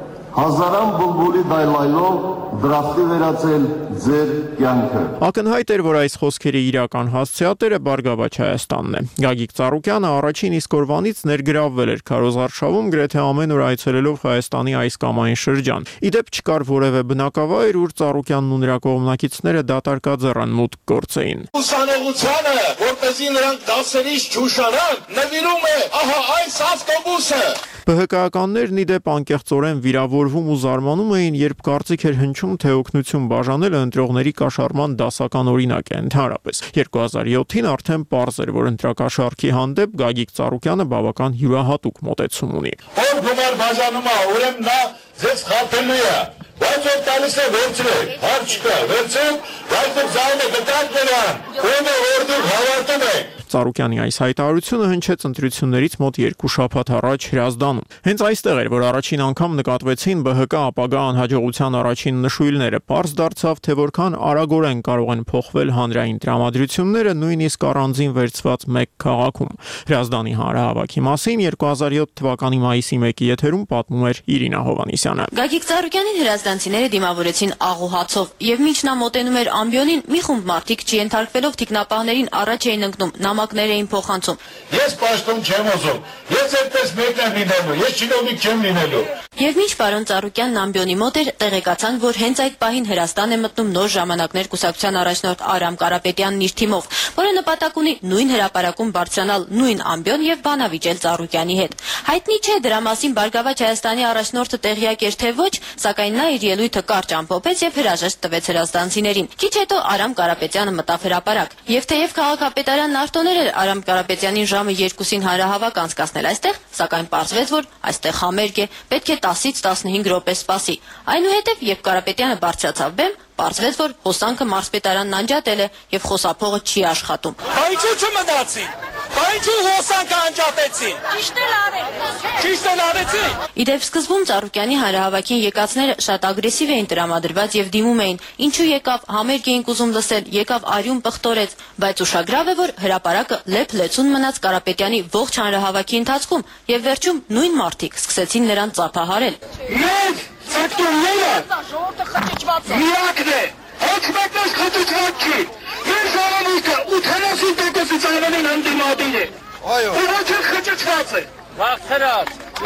հազարան բուլբուլի դայլայլով դրախտի վերածել ձեր կյանքը։ Ակնհայտ էր, որ այս խոսքերի իրական հասցեատերը Բարգավաճ Հայաստանն է։ Գագիկ Ծառուկյանը առաջին իսկ օրվանից ներգրավվել էր քարոզարշավում, գրեթե ամեն օր այցելելով Հայաստանի այս կամ այն շրջան։ Իդեպ չկար որևէ բնակավայր, ուր Ծառուկյանն ու նրա կողմնակիցները դատարկաձեռն մուտք գործեին։ Ուսանողությանը, որպեսզի նրանք դասերից չուշանան, նվիրում է ահա այս ավտոբուսը։ ԲՀԿ-ականներն իդեպ անկեղծորեն վիրավորվում ու զարմանում էին, երբ կարծիք էր հնչում, թե օգնություն բաժանելը ընտրողների կաշառման դասական օրինակ է ընդհանրապես։ երկու հազար յոթին արդեն պարզ էր, որ ընտրակաշառքի հանդեպ Գագիկ Ծառուկյանը բավական յուրահատուկ մոտեցում ունի։ Որ գումար բաժանում է, ուրեմն նա ձեզ խաբելու է։ Բայց որ տալիս է վերցրեք, հարց չկա, վերցրեք, բայց որ ձայնը գտանք նրան, ում է որ դուք հավատում եք։ Ծառուկյանի այս հայտարարությունը հնչեց ընտրություններից մոտ երկու շաբաթ առաջ Հրազդանում։ Հենց այստեղ էր, որ առաջին անգամ նկատվեցին ԲՀԿ ապագա անհաջողության առաջին նշույլները։ Պարզ դարձավ, թե որքան արագորեն կարող են փոխվել հանրային տրամադրությունները, նույնիսկ առանձին վերցված մեկ քաղաքում։ Հրազդանի հանրահավաքի մասին երկու հազար յոթ թվականի մայիսի մեկի եթերում պատմում էր Իրինա Հովհաննիսյանը։ Գագիկ Ծառուկյանին հրազդանցիները դիմավորեցին աղուհացով, եւ մինչ նա մոտենում էր ամբիոնին, մի խումբ մարդիկ չենթարկվելով թիկնապահներին առաջ էին ընկնում, նամակներ էին փոխանցում։ Ես պաշտոն չեմ ուզում, ես այդպես մեկն եմ լինելու, ես չինովնիկ չեմ լինելու։ Եվ մինչ պարոն Ծառուկյանն ամբիոնի մոտ էր, տեղեկացան, որ հենց այդ պահին Հրազդան է մտնում Նոր ժամանակներ կուսակցության առաջնորդ Արամ Կարապետյանն իր թիմով, որը նպատակ ունի նույն հրապարակում բարձրանալ նույն ամբիոն եւ բանավիճել Ծառուկյանի հետ։ Հայտնի չէ դրա մասին Բարգավաճ Հայաստանի առաջնորդը տեղյակ էր թե ոչ, սակայն նա իր ելույթը կարճ ամփոփեց եւ հրաժեշտ տվեց հրազդանցիներին։ Քիչ հետո Արամ Կարապետյանը մտավ հրապարակ, եւ թեև քաղաքապետարանն արտոներ էր Արամ Կարապետյանին ժամը երկուսին հանրահավաք անցկացնել այստեղ, սակայն պարզվեց, որ այստեղ համերգ է, պետք է տասից տասնհինգ րոպե սպասի։ Այնուհետև, երբ Կարապետյանը բարձրացավ բեմ, պարզվեց, որ հոսանքը մարզպետարանն անջատել է եւ խոսափողը չի աշխատում։ Ինչու չմնացի։ Ինչու հոսանքը անջատեցին։ Ճիշտ էլ արեք։ Ճիշտ էլ արեցի։ Իդեպ սկզբում Ծառուկյանի հանրահավաքին եկածները շատ ագրեսիվ էին տրամադրված եւ դիմում էին։ Ինչու եկավ, համերգ էին ուզում լսել, եկավ արյուն պղտորեց, բայց ուշագրավ է, որ հրապարակը լեփ-լեցուն մնաց Կարապետյանի ողջ հանրահավաքի ընթացքում եւ վերջում նույն մարդիկ սկսեցին նրան ծափահարել։ Մենք սեկտորները ժողովուրդը խճճված է։ Միակն է։ Ոչ մեկն խճճված չի։ Մեր ժողովուրդը ութանասուն տոկոսից ավելի հանդիմադիր է։ Այո։ Ոչ խճճված է։ Վախցրած։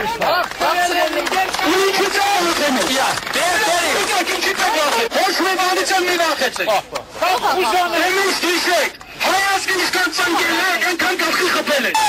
Վախցրած։ Ինչի՞ ծաղրում է։ Դեր դեր։ Ինչի՞ ծաղրում է։ Ոչ մի բանից մի վախեցեք։ Ուզում եմ իստիշեք։ Հայաստանի իսկական ցանկերը այնքան գլխի խփել են։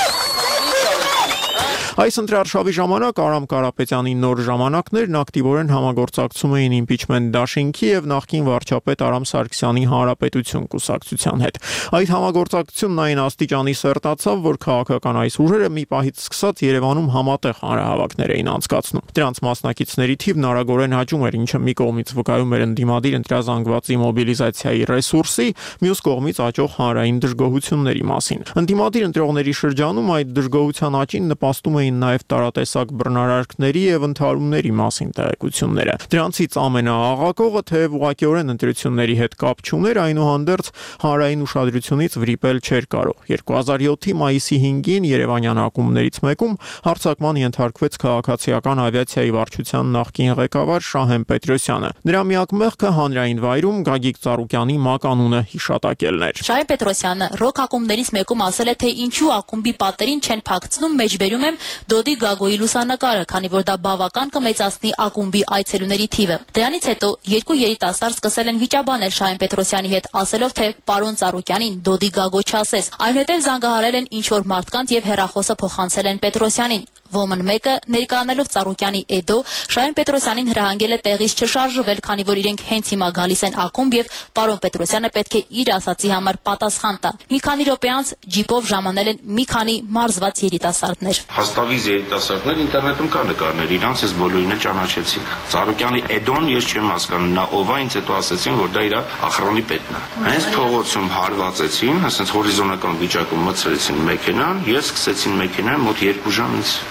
Այս ընտրարշավի ժամանակ Արամ Կարապետյանի Նոր ժամանակներն ակտիվորեն համագործակցում էին իմպիչմենտ դաշինքի եւ նախկին վարչապետ Արամ Սարգսյանի Հանրապետություն կուսակցության հետ։ Այդ համագործակցությունն այն աստիճանի սերտացավ, որ քաղաքական այս ուժերը մի պահից սկսած Երևանում համատեղ հանրահավաքներ էին անցկացնում։ Դրանց մասնակիցների թիվն արագորեն աճում էր, ինչը մի կողմից վկայում էր ընդդիմադիր ընտրազանգվածի մոբիլիզացիայի ռեսուրսի, մյուս կողմից աճող հանրային դժգոհությունների մասին։ Ընդդիմադիր ընտրողների շրջանում այդ դժգոհության աճին նպաստում էին նաև տարատեսակ բռնարարքների եւ ընդհարումների մասին տեղեկությունները։ Դրանցից ամենաաղաղակողը թեև ուղղակիորեն ընտրությունների հետ կապ չուներ, այնուհանդերձ հանրային ուշադրությունից վրիպել չէր կարող։ երկու հազար յոթի մայիսի հինգին Երևանյան ակումբներից մեկում հարձակման ենթարկվեց քաղաքացիական ավիացիայի վարչության նախկին ղեկավար Շահեն Պետրոսյանը։ Նրա միակ մեղքը հանրային վայրում Գագիկ Ծառուկյանի մականունը հիշատակելն էր։ Շահեն Պետրոսյանը ռոք ակումբներից մեկում ասել է, թե ինչու ակումբի պատերին չեն փակցնում, մեջբերում եմ Դոդի Գագոյի լուսանկարը, քանի որ դա բավական կմեծացնի ակումբի այցելուների թիվը։ Դրանից հետո երկու երիտասարդ սկսել են վիճաբանել Շահեն Պետրոսյանի հետ, ասելով, թե պարոն Ծառուկյանին Դոդի Գագո չասես։ Այնուհետև զանգահարել են ինչ-որ մարդկանց եւ հեռախոսը փոխանցել են Պետրոսյանին։ Ոմն մեկը ներկայանալով Ծառուկյանի Էդո Շահեն Պետրոսյանին հրահանգել է տեղից չշարժվել, քանի որ իրենք հենց հիմա գալիս են ակումբ եւ պարոն Պետրոսյանը պետք է իր ասացի համար պատասխան տա։ Մի քանի րոպե անց ջիպով ժամանել են մի քանի մարզված երիտասարդներ։ Հաստավիզ երիտասարդներ ինտերնետում կա նկարներ, իրանց ես բոլորին էլ ճանաչեցի։ Ծառուկյանի Էդոն ես չեմ հասկանում, նա ով է, ինձ հետո ասեցին, որ դա իր ախրոնի պետն է։ Հենց փողոցում հարվածեցին, ասենց հորիզոնական վիճակում մտցրեցին մեքենան, ես սկսեցին մեքենան մոտ երկու ժամ ինձ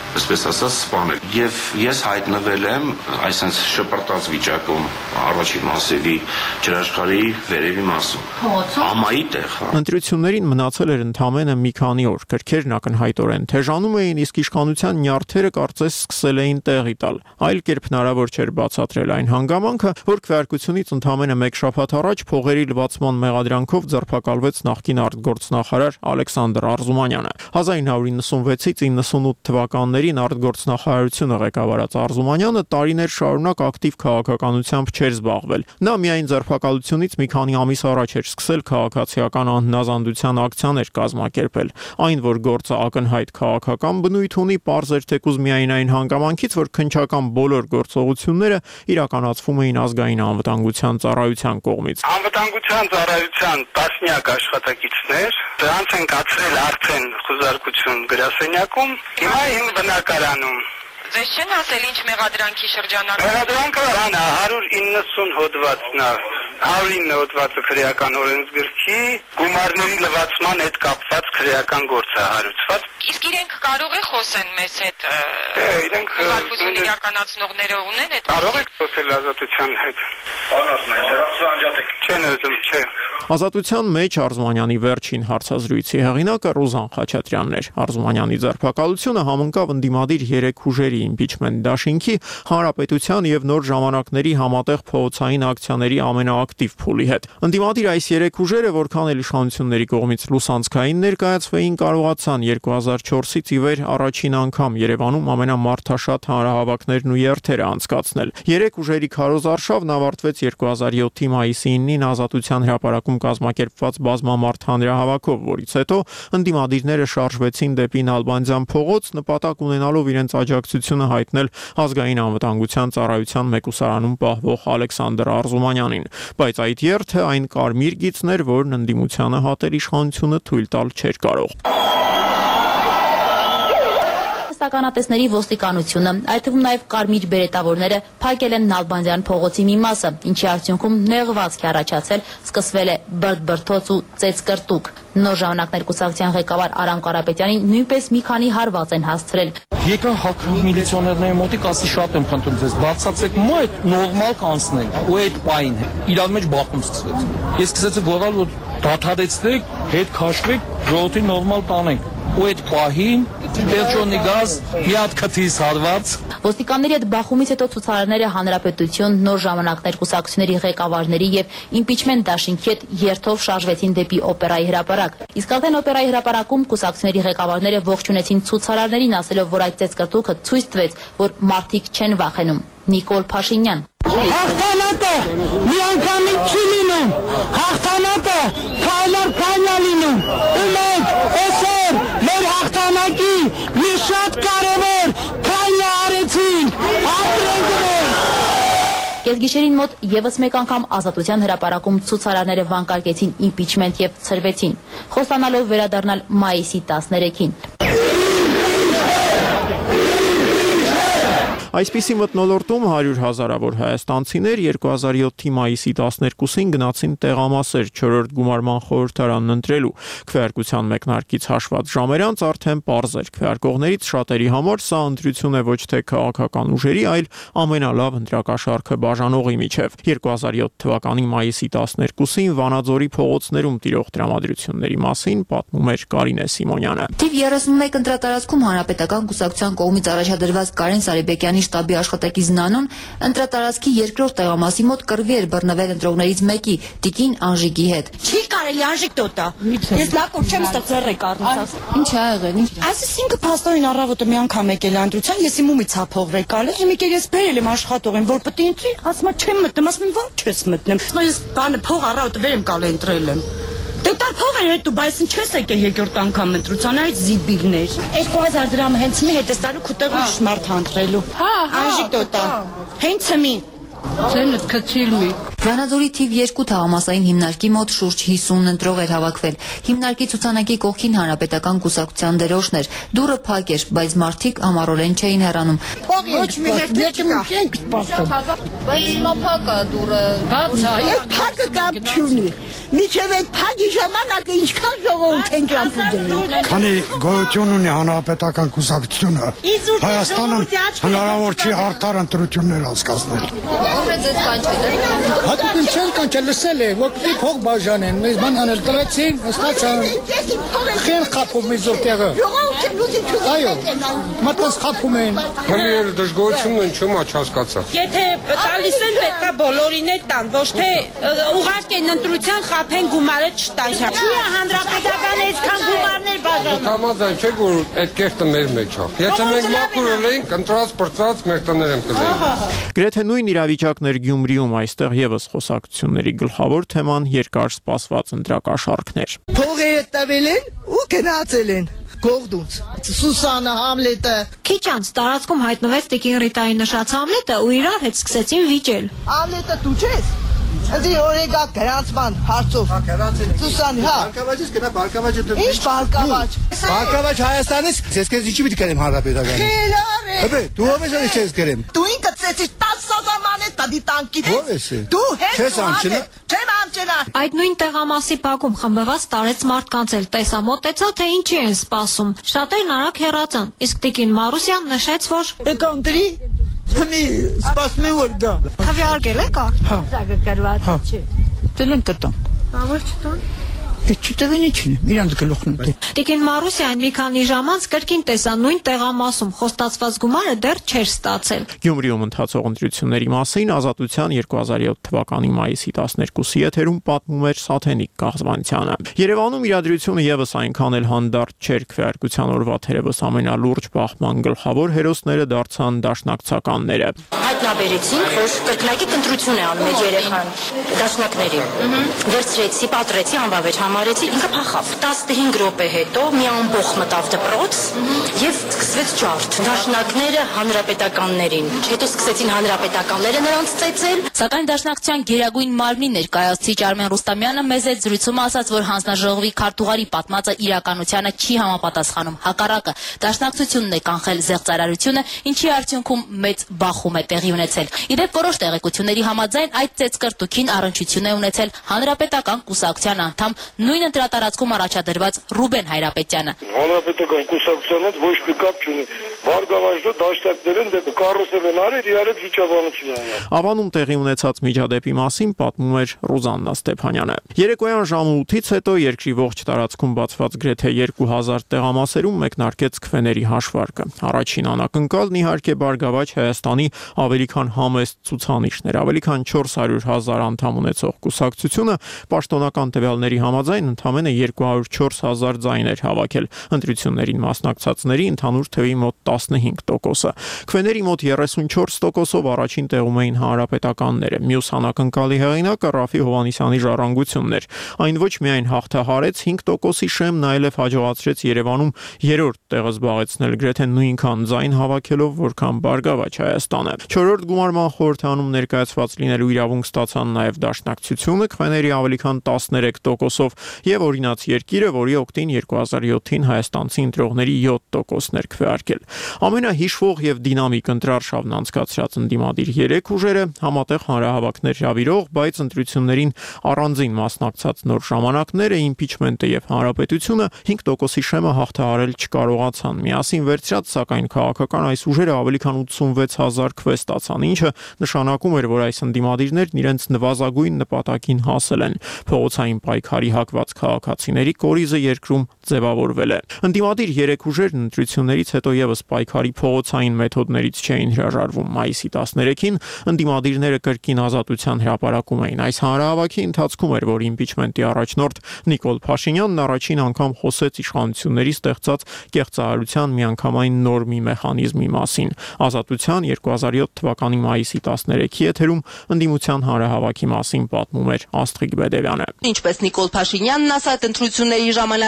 այսպես ասած, սպանել։ Եվ ես հայտնվել եմ այսպես շպրտած վիճակում առաջին մասերի ջրաշխարհի վերևի մասում։ Ամայի տեղ։ Ընտրություններին մնացել էր ընդամենը մի քանի օր։ Գրքերն ակնհայտորեն թեժանում էին, իսկ իշխանության նյարդերը կարծես սկսել էին տեղի տալ։ Այլ կերպ հնարավոր չէր բացատրել այն հանգամանքը, որ քվեարկությունից ընդամենը մեկ շաբաթ առաջ փողերի լվացման մեղադրանքով ձերբակալվեց նախկին արտգործնախարար Ալեքսանդր Արզումանյանը։ հազար նույն հարյուր նվսունվեցից իննսունութ թվականներին արտգործնախարարությունը ղեկավարած Արզումանյանը տարիներ շարունակ ակտիվ քաղաքականությամբ չէր զբաղվել։ Նա միայն ձերբակալությունից մի քանի ամիս առաջ էր սկսել քաղաքացիական անհնազանդության ակցիաներ կազմակերպել։ Այն, որ գործը ակնհայտ քաղաքական բնույթ ունի, պարզ էր թեկուզ միայն այն հանգամանքից, որ քննչական բոլոր գործողությունները իրականացվում էին ազգային անվտանգության ծառայության կողմից։ Անվտանգության ծառայության տասնյակ աշխատակիցներ դրանց են կացրել արդեն խոզարկություն գրասենյակում, հիմա իմ բնակարանում։ Ձեզ չեն ասել ինչ մեղադրանքի շրջանակ։ Մեղադրանքը հան հարյուր իննսուն հոդվածն է, հարյուր ինը հոդվածը քրեական օրենսգրքի, գումարների լվացման հետ կապված քրեական գործ է հարուցված։ Իսկ իրենք կարող է խոսեն մեզ հետ։ Իրենք խոզարկություն իրականացնողները ունեն այդ։ Կարող եք խոսել ազատության հետ։ Անհասնային, չեն ուզում, չէ։ Ազատության մեջ Արզումանյանի վերջին հարցազրույցի հեղինակը Ռուզան Խաչատրյանն էր։ Արզումանյանի ձերբակալությունը համընկավ ընդդիմադիր երեք ուժերի իմպիչմենտ դաշինքի, Հանրապետության եւ Նոր ժամանակների համատեղ փողոցային ակցիաների ամենաակտիվ փուլի հետ։ Ընդդիմադիր այս երեք ուժերը, որքան էլ իշխանությունների կողմից լուսանցքային ներկայացվեին, կարողացան երկու հազար չորսից ի վեր առաջին անգամ Երևանում ամենամարդաշատ հանրահավաքներն ու երթերը անցկացնել։ Երեք ուժերի քարոզարշավն ավարտվեց երկու հազար յոթի մայիսի իննին Ազատության հրապարակում կազմակերպված բազմամարդ հանրահավաքով, որից հետո ընդդիմադիրները շարժվեցին դեպի Նալբանդյան փողոց, նպատակ ունենալով իրենց աջակցությունը հայտնել ազգային անվտանգության ծառայության մեկուսարանում պահվող Ալեքսանդր Արզումանյանին, բայց այդ երթը այն կարմիր գիծն էր, որն ընդդիմությանը հատել իշխանությունը թույլ տալ չէր կարող։ Ականատեսների ոստիկանությունը, այդ թվում նաև կարմիր բերետավորները փակել են Նալբանդյան փողոցի մի մասը, ինչի արդյունքում նեղվածք է առաջացել, սկսվել է բրդ-բրդոց ու ծեծկրտուկ։ Նոր ժամանակներ կուսակցության ղեկավար Արամ Կարապետյանին նույնպես մի քանի հարված են հասցրել։ Եկա հակառակ միլիցիոներների մոտիկ ասի շատ եմ խնդրում ձեզ, բացացեք մո այդ նորմալ կանցնենք ու այդ պայն իրար մեջ բախում սկսվեց։ Ես սկսեցի գոռալ, որ դադարեցնեք, հետ քաշվեք, ժողովրդին նորմալ տանենք։ Ու այդ պահին Պերճոնի գազ մի հատ քթից հարված։ Ոստիկանների հետ բախումից հետո ցուցարարները Հանրապետություն, Նոր ժամանակներ կուսակցությունների ղեկավարների եւ իմպիչմենտ դաշինքի հետ երթով շարժվեցին դեպի օպերայի հրապարակ։ Իսկ արդեն օպերայի հրապարակում կուսակցությունների ղեկավարները ողջունեցին ցուցարարներին, ասելով, որ այդ ծեծկրտուկը ցույց տվեց, որ մարդիկ չեն վախենում։ Նիկոլ Փաշինյան։ Հաղթանակը մի անգամից չի լինում, հաղթանակը քայլար քայլա լինում։ Ու մենք այսօր մեր հաղթանակի մի շատ կարևոր քայլը արեցինք, ապրենք մենք։ Կեսգիշերին մոտ եւս մեկ անգամ Ազատության հրապարակում ցուցարարները վանկարկեցին իմպիչմենտ եւ ցրվեցին, խոստանալով վերադառնալ մայիսի տասներեքին։ Այսպիսի մթնոլորտում հարյուր հազարավոր հայաստանցիներ երկու հազար յոթի մայիսի տասներկուսին գնացին տեղամասեր չորրորդ գումարման խորհրդարանն ընտրելու։ Քվեարկության մեկնարկից հաշված ժամերանց արդեն պարզ էր, քվեարկողներից շատերի համար սա ընտրություն է ոչ թե քաղաքական ուժերի, այլ ամենալավ ընտրակաշառքը բաժանողի միջև։ երկու հազար յոթ թվականի մայիսի տասներկուսին Վանաձորի փողոցներում տիրող տրամադրությունների մասին պատմում էր Կարինե Սիմոնյանը։ Թիվ երեսունմեկ ընտրատարածքում Հանրապետական կուսակցության կողմից առաջադրված Կարեն Սարիբեկյանի շտաբի աշխատակից Նանոն ընտրատարածքի երկրորդ տեղամասի մոտ կռվի էր բռնվել ընտրողներից մեկի Տիկին Անժիկի հետ։ Չի կարելի Անժիկ տոտա։ Ես լակով չեմ ստացել ռեկարդից։ Ինչ ա եղել։ Այսինքն փաստորեն առավոտը մի անգամ եկել անդրության, ես իմ ումից հափող ռեկալ եմ, եկել ես բերել եմ աշխատողին, որ պետք է ընտրի, ասում չեմ մտնում, ասում եմ ո՞չ չես մտնում։ Ես բանը փող առավոտը վերեմ կալ ընտրել եմ։ Դե տար փող էր հետո, բայց չես եկել երկրորդ անգամ ընտրության, այդ զիբիլներ։ երկու հազար դրամ հենց մի հետ ստալու քուտեղը շմարթ հանտրելու։ Հա, Անժիկ տոտա։ Հենց մի Ցենը քցիլմի։ Վանաձորի թիվ երկու թաղամասային հիմնարկի մոտ շուրջ հիսուն ընտրող էր հավաքվել։ Հիմնարկի ցուցանակի կողքին Հանրապետական կուսակցության դերոշներ։ Դուռը փակ էր, բայց մարդիկ ամառորեն չէին հեռանում։ փող ոչ մի մեկ չենք սպասում։ Բայց հիմա փակ է դուրը։ Բաց է, ես փակը կապ չունի։ Միջև այդ փակի ժամանակը ինչքան ժողովուրդ են ճամփորդել։ Քանի գոյություն ունի հանրապետական կուսակցությունը, Հայաստանում հնարավոր չի արդար ընտրություններ անցկացնել։ Ո՞վ է ձեզ կանչել։ Հատուկ չեն կանչել, լսել է, որ պիտի փող բաժանեն, մեզ բան անել դրեցին, ստացան։ Խեն խափում մի զոր տեղը։ Այո, մտած խափում են։ Հəlir դժգոհությունն են չեմ աչ հասկացա։ Եթե տալիս են պետքա բոլորին է տան, ոչ թե ուղարկեն ընտրության խափեն գումարը չտան։ Չի հանրապետական այսքան գումարներ բաժանում։ Համաձայն չէ որ այդ կերտը մեր մեջ է։ Եթե մենք մաքուր էինք, ընտրած բրծած մեր տներ եմ կլինի։ Գրեթե նույն իրավիճակներ Գյումրիում այստեղ եւս խոսակցությունների գլխավոր թեման երկար սպասված ընտրակաշառքներ։ Փողերը տվել են ու գնացել են։ Գողդուց Սուսանը Համլետը քիչ անց տարածքում հայտնվեց Տիկին Ռիտայի նշած Համլետը ու իրար հետ սկսեցին վիճել։ Համլետը դու ես։ Ըստ օրեգա գրանցման հարցով։ Սուսան, հա։ Բարգավաճից գնա Բարգավաճը դու։ Ինչ Բարգավաճ։ Բարգավաճ Հայաստանից ես քեզ ինչի պիտի կերեմ հանրապետական։ Խելար է։ Հəbə, դու ով ես ես կերեմ։ Դու ինքը ծեցի տասը հազար մանետ տադի տանկի։ Ո՞վ ես։ Դու հետ։ Չես ամչնա։ Չեմ ամչնա։ Այդ նույն տեղամասի բակում խմբված տարեց մարդկանց էլ տեսա մոտեցա թե ինչի են սպասում։ Շատերն արագ հեռացան, իսկ Տիկին Մարուսյան նշեց, որ Էկանտրի Հնի սպասում է որ գա։ Քվեարկել եք ա։ Հա։ Սա գրված չի։ Դեն կտամ։ Բավար չտան։ Չտեղին իջին, իրանց գլուխն է։ Տիկին Մարուսյան մի քանի ժամ անց կրկին տեսա նույն տեղամասում խոստացված գումարը դեռ չէր ստացել։ Գյումրիում ընթացող ընտրությունների մասին Ազատության երկու հազար յոթ թվականի մայիսի տասներկուսի եթերում պատմում էր Սաթենիկ Կաղզմանցյանը։ Երևանում իրադրությունը եւս այնքան էլ հանդարտ չէր քվեարկության օրվա թերևս ամենալուրջ բախման գլխավոր հերոսները դարձան դաշնակցականները։ Հայտնաբերեցինք, որ կրկնակի ընտրություն է անում այդ երեխան դաշնակների։ Վերցրեցի, պատրեցի, անվավեր համարեցի, ինքը փախավ։ տասնհինգ րոպե հետո մի ամբողջ մտավ դպրոց եւ սկսվեց ջարդ։ Դաշնակները հանրապետականներին։ Հետո սկսեցին հանրապետականները նրանց ծեծել։ Սակայն դաշնակցության գերագույն մարմնի ներկայացուցիչ Արմեն Ռուստամյանը մեզ այդ զրույցում ասաց, որ հանձնաժողովի քարտուղարի պատմածը իրականությանը չի համապատասխանում։ Հակառակը, դաշնակցությունն է կանխել զեղծարարությունը, ինչի արդյունքում մեծ բախում է տեղի ունեցել։ Իդեպ որոշ տեղեկությունների համաձայն այդ ծեծկրտուքին առնչություն է ունեցել հանրապետական կուսակցության անդամ նույն ընտրատարածքում առաջադրված Ռուբեն Հայրապետյանը։ Հանրապետական կուսակցության հետ ոչ մի կապ չունի։ Բարգավաճը դաշնակներն դեպի կառուցել են արել իրար հետ վիճաբանություն անել։ Ավանում տեղի ունեցած միջադեպի մասին պատմում էր Ռուզաննա Ստեփանյանը։ Երեկոյան ժամը ութից հետո երկրի ողջ տարածքում բացված գրեթե երկու հազար տեղամասերում մեկնարկեց քվեների հաշվարկը։ Առաջին անակնկալն իհարկե Բարգավաճ Հայաստանի ավելի քան համեստ ցուցանիշներ, ավելի քան չորս հարյուր հազար անդամ ունեցող կուսակցությունը պաշտոնական տվյալների համաձայն ընդամենը երկու հարյուր չորս հազար ձայներ հավաքել։ Ընտրություններին մասնակցածների ընդհանուր թվի մոտ տասնհինգ տոկոսը։ Քվեների մոտ երեսունչորս տոկոսով առաջին տեղում էին հանրապետականները։ Մյուս անակնկալի հեղինակը Ռաֆի Հովհաննիսյանի ժառանգությունն էր։ Այն ոչ միայն հաղթահարեց հինգ տոկոսի շեմն, այլև հաջողացրեց Երևանում երրորդ տեղը զբաղեցնել գրեթե նույնքան ձայն հավաքելով, որքան Բարգավաճ Հայաստանը։ Չորրորդ գումարման խորհրդանում ներկայացված լինելու իրավունք ստացան նաև դաշնակցությունը քվեների ավելի քան տասներեք տոկոսով եւ օրինաց երկիրը, որի օգտին երկու հազար յոթին հայաստանցի ընտրողների յոթ տոկոսներ քվեարկել։ Ամենահիշվող եւ դինամիկ ընտրարշավն անցկացրած ընդդիմադիր երեք ուժերը համատեղ հանրահավաքներ հրավիրող, բայց ընտրություններին առանձին մասնակցած նոր ժամանակները, իմպիչմենտը եւ հանրապետությունը հինգ տոկոսի շեմը հաղթահարել չկարողացան։ Միասին վերցրած, սակայն քաղաքական այս ուժերը ավելի քան ութսունվեց հազար քվե ստացան, ինչը նշանակում էր, որ այս ընդդիմադիրներն իրենց նվազագույն նպատակին հասել են։ Փողոցային պայքարի հակված քաղաքացիների կորիզը երկրում ձևավորվել է։ Ընդդիմադիր երեք ուժերն ընտրություններից հետո եւս պայքարի փողոցային մեթոդներից չէին հրաժարվում։ Մայիսի տասներեքին ընդդիմադիրները կրկին ազատության հրապարակում էին։ Այս հանրահավաքի ընթացքում էր, որ իմպիչմենտի առաջնորդ Նիկոլ Փաշինյանն առաջին անգամ խոսեց իշխանությունների ստեղծած կեղծարարության միանգամայն նոր մի մեխանիզմի մասին։ Ազատության երկու հազար յոթ թվականի մայիսի տասներեքի եթերում ընդդիմության հանրահավաքի մասին պատմում էր Աստղիկ Բեդևյանը։ Ինչպես Նիկոլ Փաշինյանն ասաց, ընտրությունների ժամանակ ընտրակեղծարարությունը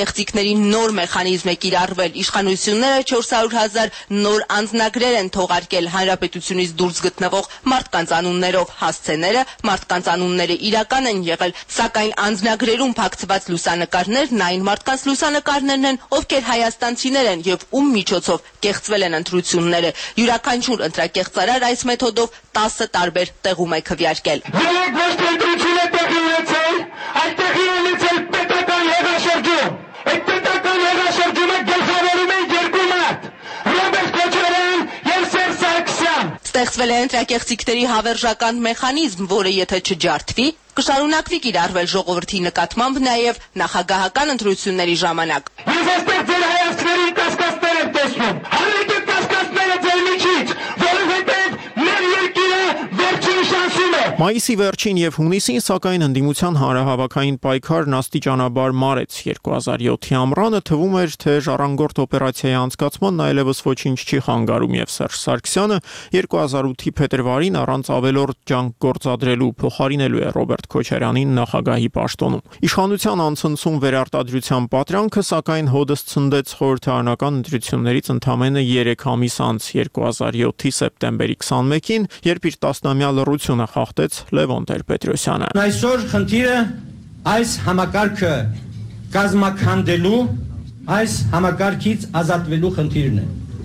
ընտրակեղծիքների նոր մեխանիզմ է կիրառվել։ Իշխանությունները չորս հարյուր հազար նոր անձնագրեր են թողարկել հանրապետությունից դուրս գտնվող մարդկանց անուններով։ Հասցեները մարդկանց անունները իրական են եղել, սակայն անձնագրերում փակցված լուսանկարներն այն մարդկանց լուսանկարներն են, ովքեր հայաստանցիներ են եւ ում միջոցով կեղծվել են ընտրությունները։ Յուրաքանչյուր ընտրակեղծարար այս մեթոդով տասը տարբեր տեղում է քվեարկել։ Երեք ոչ թե ընտրություն է տեղի ունեցել, այլ տեղի ունեցել պետական հեղաշրջում։ Այդ պետական հեղաշրջումը գլխավորում են երկու մարդ՝ Ռոբերտ Քոչարյան եւ Սերժ Սարգսյան։ Ստեղծվել է ընտրակեղծիքների հավերժական մեխանիզմ, որը եթե չջարդվի, կշարունակվի կիրառվել ժողովրդի նկատմամբ նաև նախագահական ընտրությունների ժամանակ։ Ես այստեղ ձեր հայացքներին կասկածներ եմ տեսնում։ Հանրիկ է կասկածները ձեր միջից, որովհետև մեր երկիրը վերջին շանսում է։ Մայիսի վերջին եւ հունիսին, սակայն, ընդդիմության հանրահավաքային պայքարն աստիճանաբար մարեց։ երկու հազար յոթի ամռանը թվում էր, թե ժառանգորդ օպերացիայի անցկացմանն այլևս ոչինչ չի խանգարում եւ Սերժ Սարգսյանը երկու հազար ութի փետրվարին առանց ավելորդ ջանք գործադրելու փոխարինելու է Ռոբերտ Քոչարյանին նախագահի պաշտոնում։ Իշխանության անցնցում վերարտադրության պատրանքը, սակայն, հոդս ցնդեց խորհրդարանական ընտրություններից ընդամենը երեք ամիս անց երկու հազար յոթի սեպտեմբերի քսանմեկին, երբ իր տասնամյա լռությունը խախտեց Լևոն Տեր-Պետրոսյանը։ Այսօր խնդիրը այս համակարգը կազմաքանդելու, այս համակարգից ազատվելու խնդիրն է։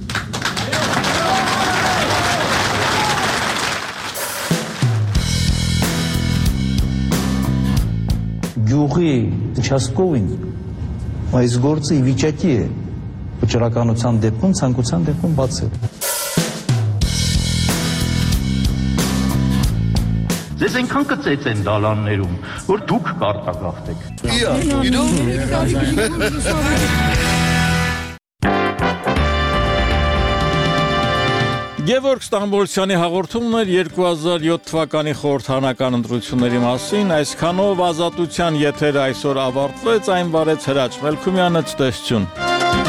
Գյուղի участковին այս գործը ի վիճակի է վճռականության դեպքում, ցանկության դեպքում բացել։ Ձեզ այնքան կծեց են դալաններում, որ դուք կարտագաղթեք։ Գևորգ Ստամբոլցյանի հաղորդումն էր երկու հազար յոթ թվականի խորհրդարանական ընտրությունների մասին, այսքանով Ազատության եթերը այսօր ավարտվեց, այն վարեց Հրաչ Մելքումյանը, ցտեսություն։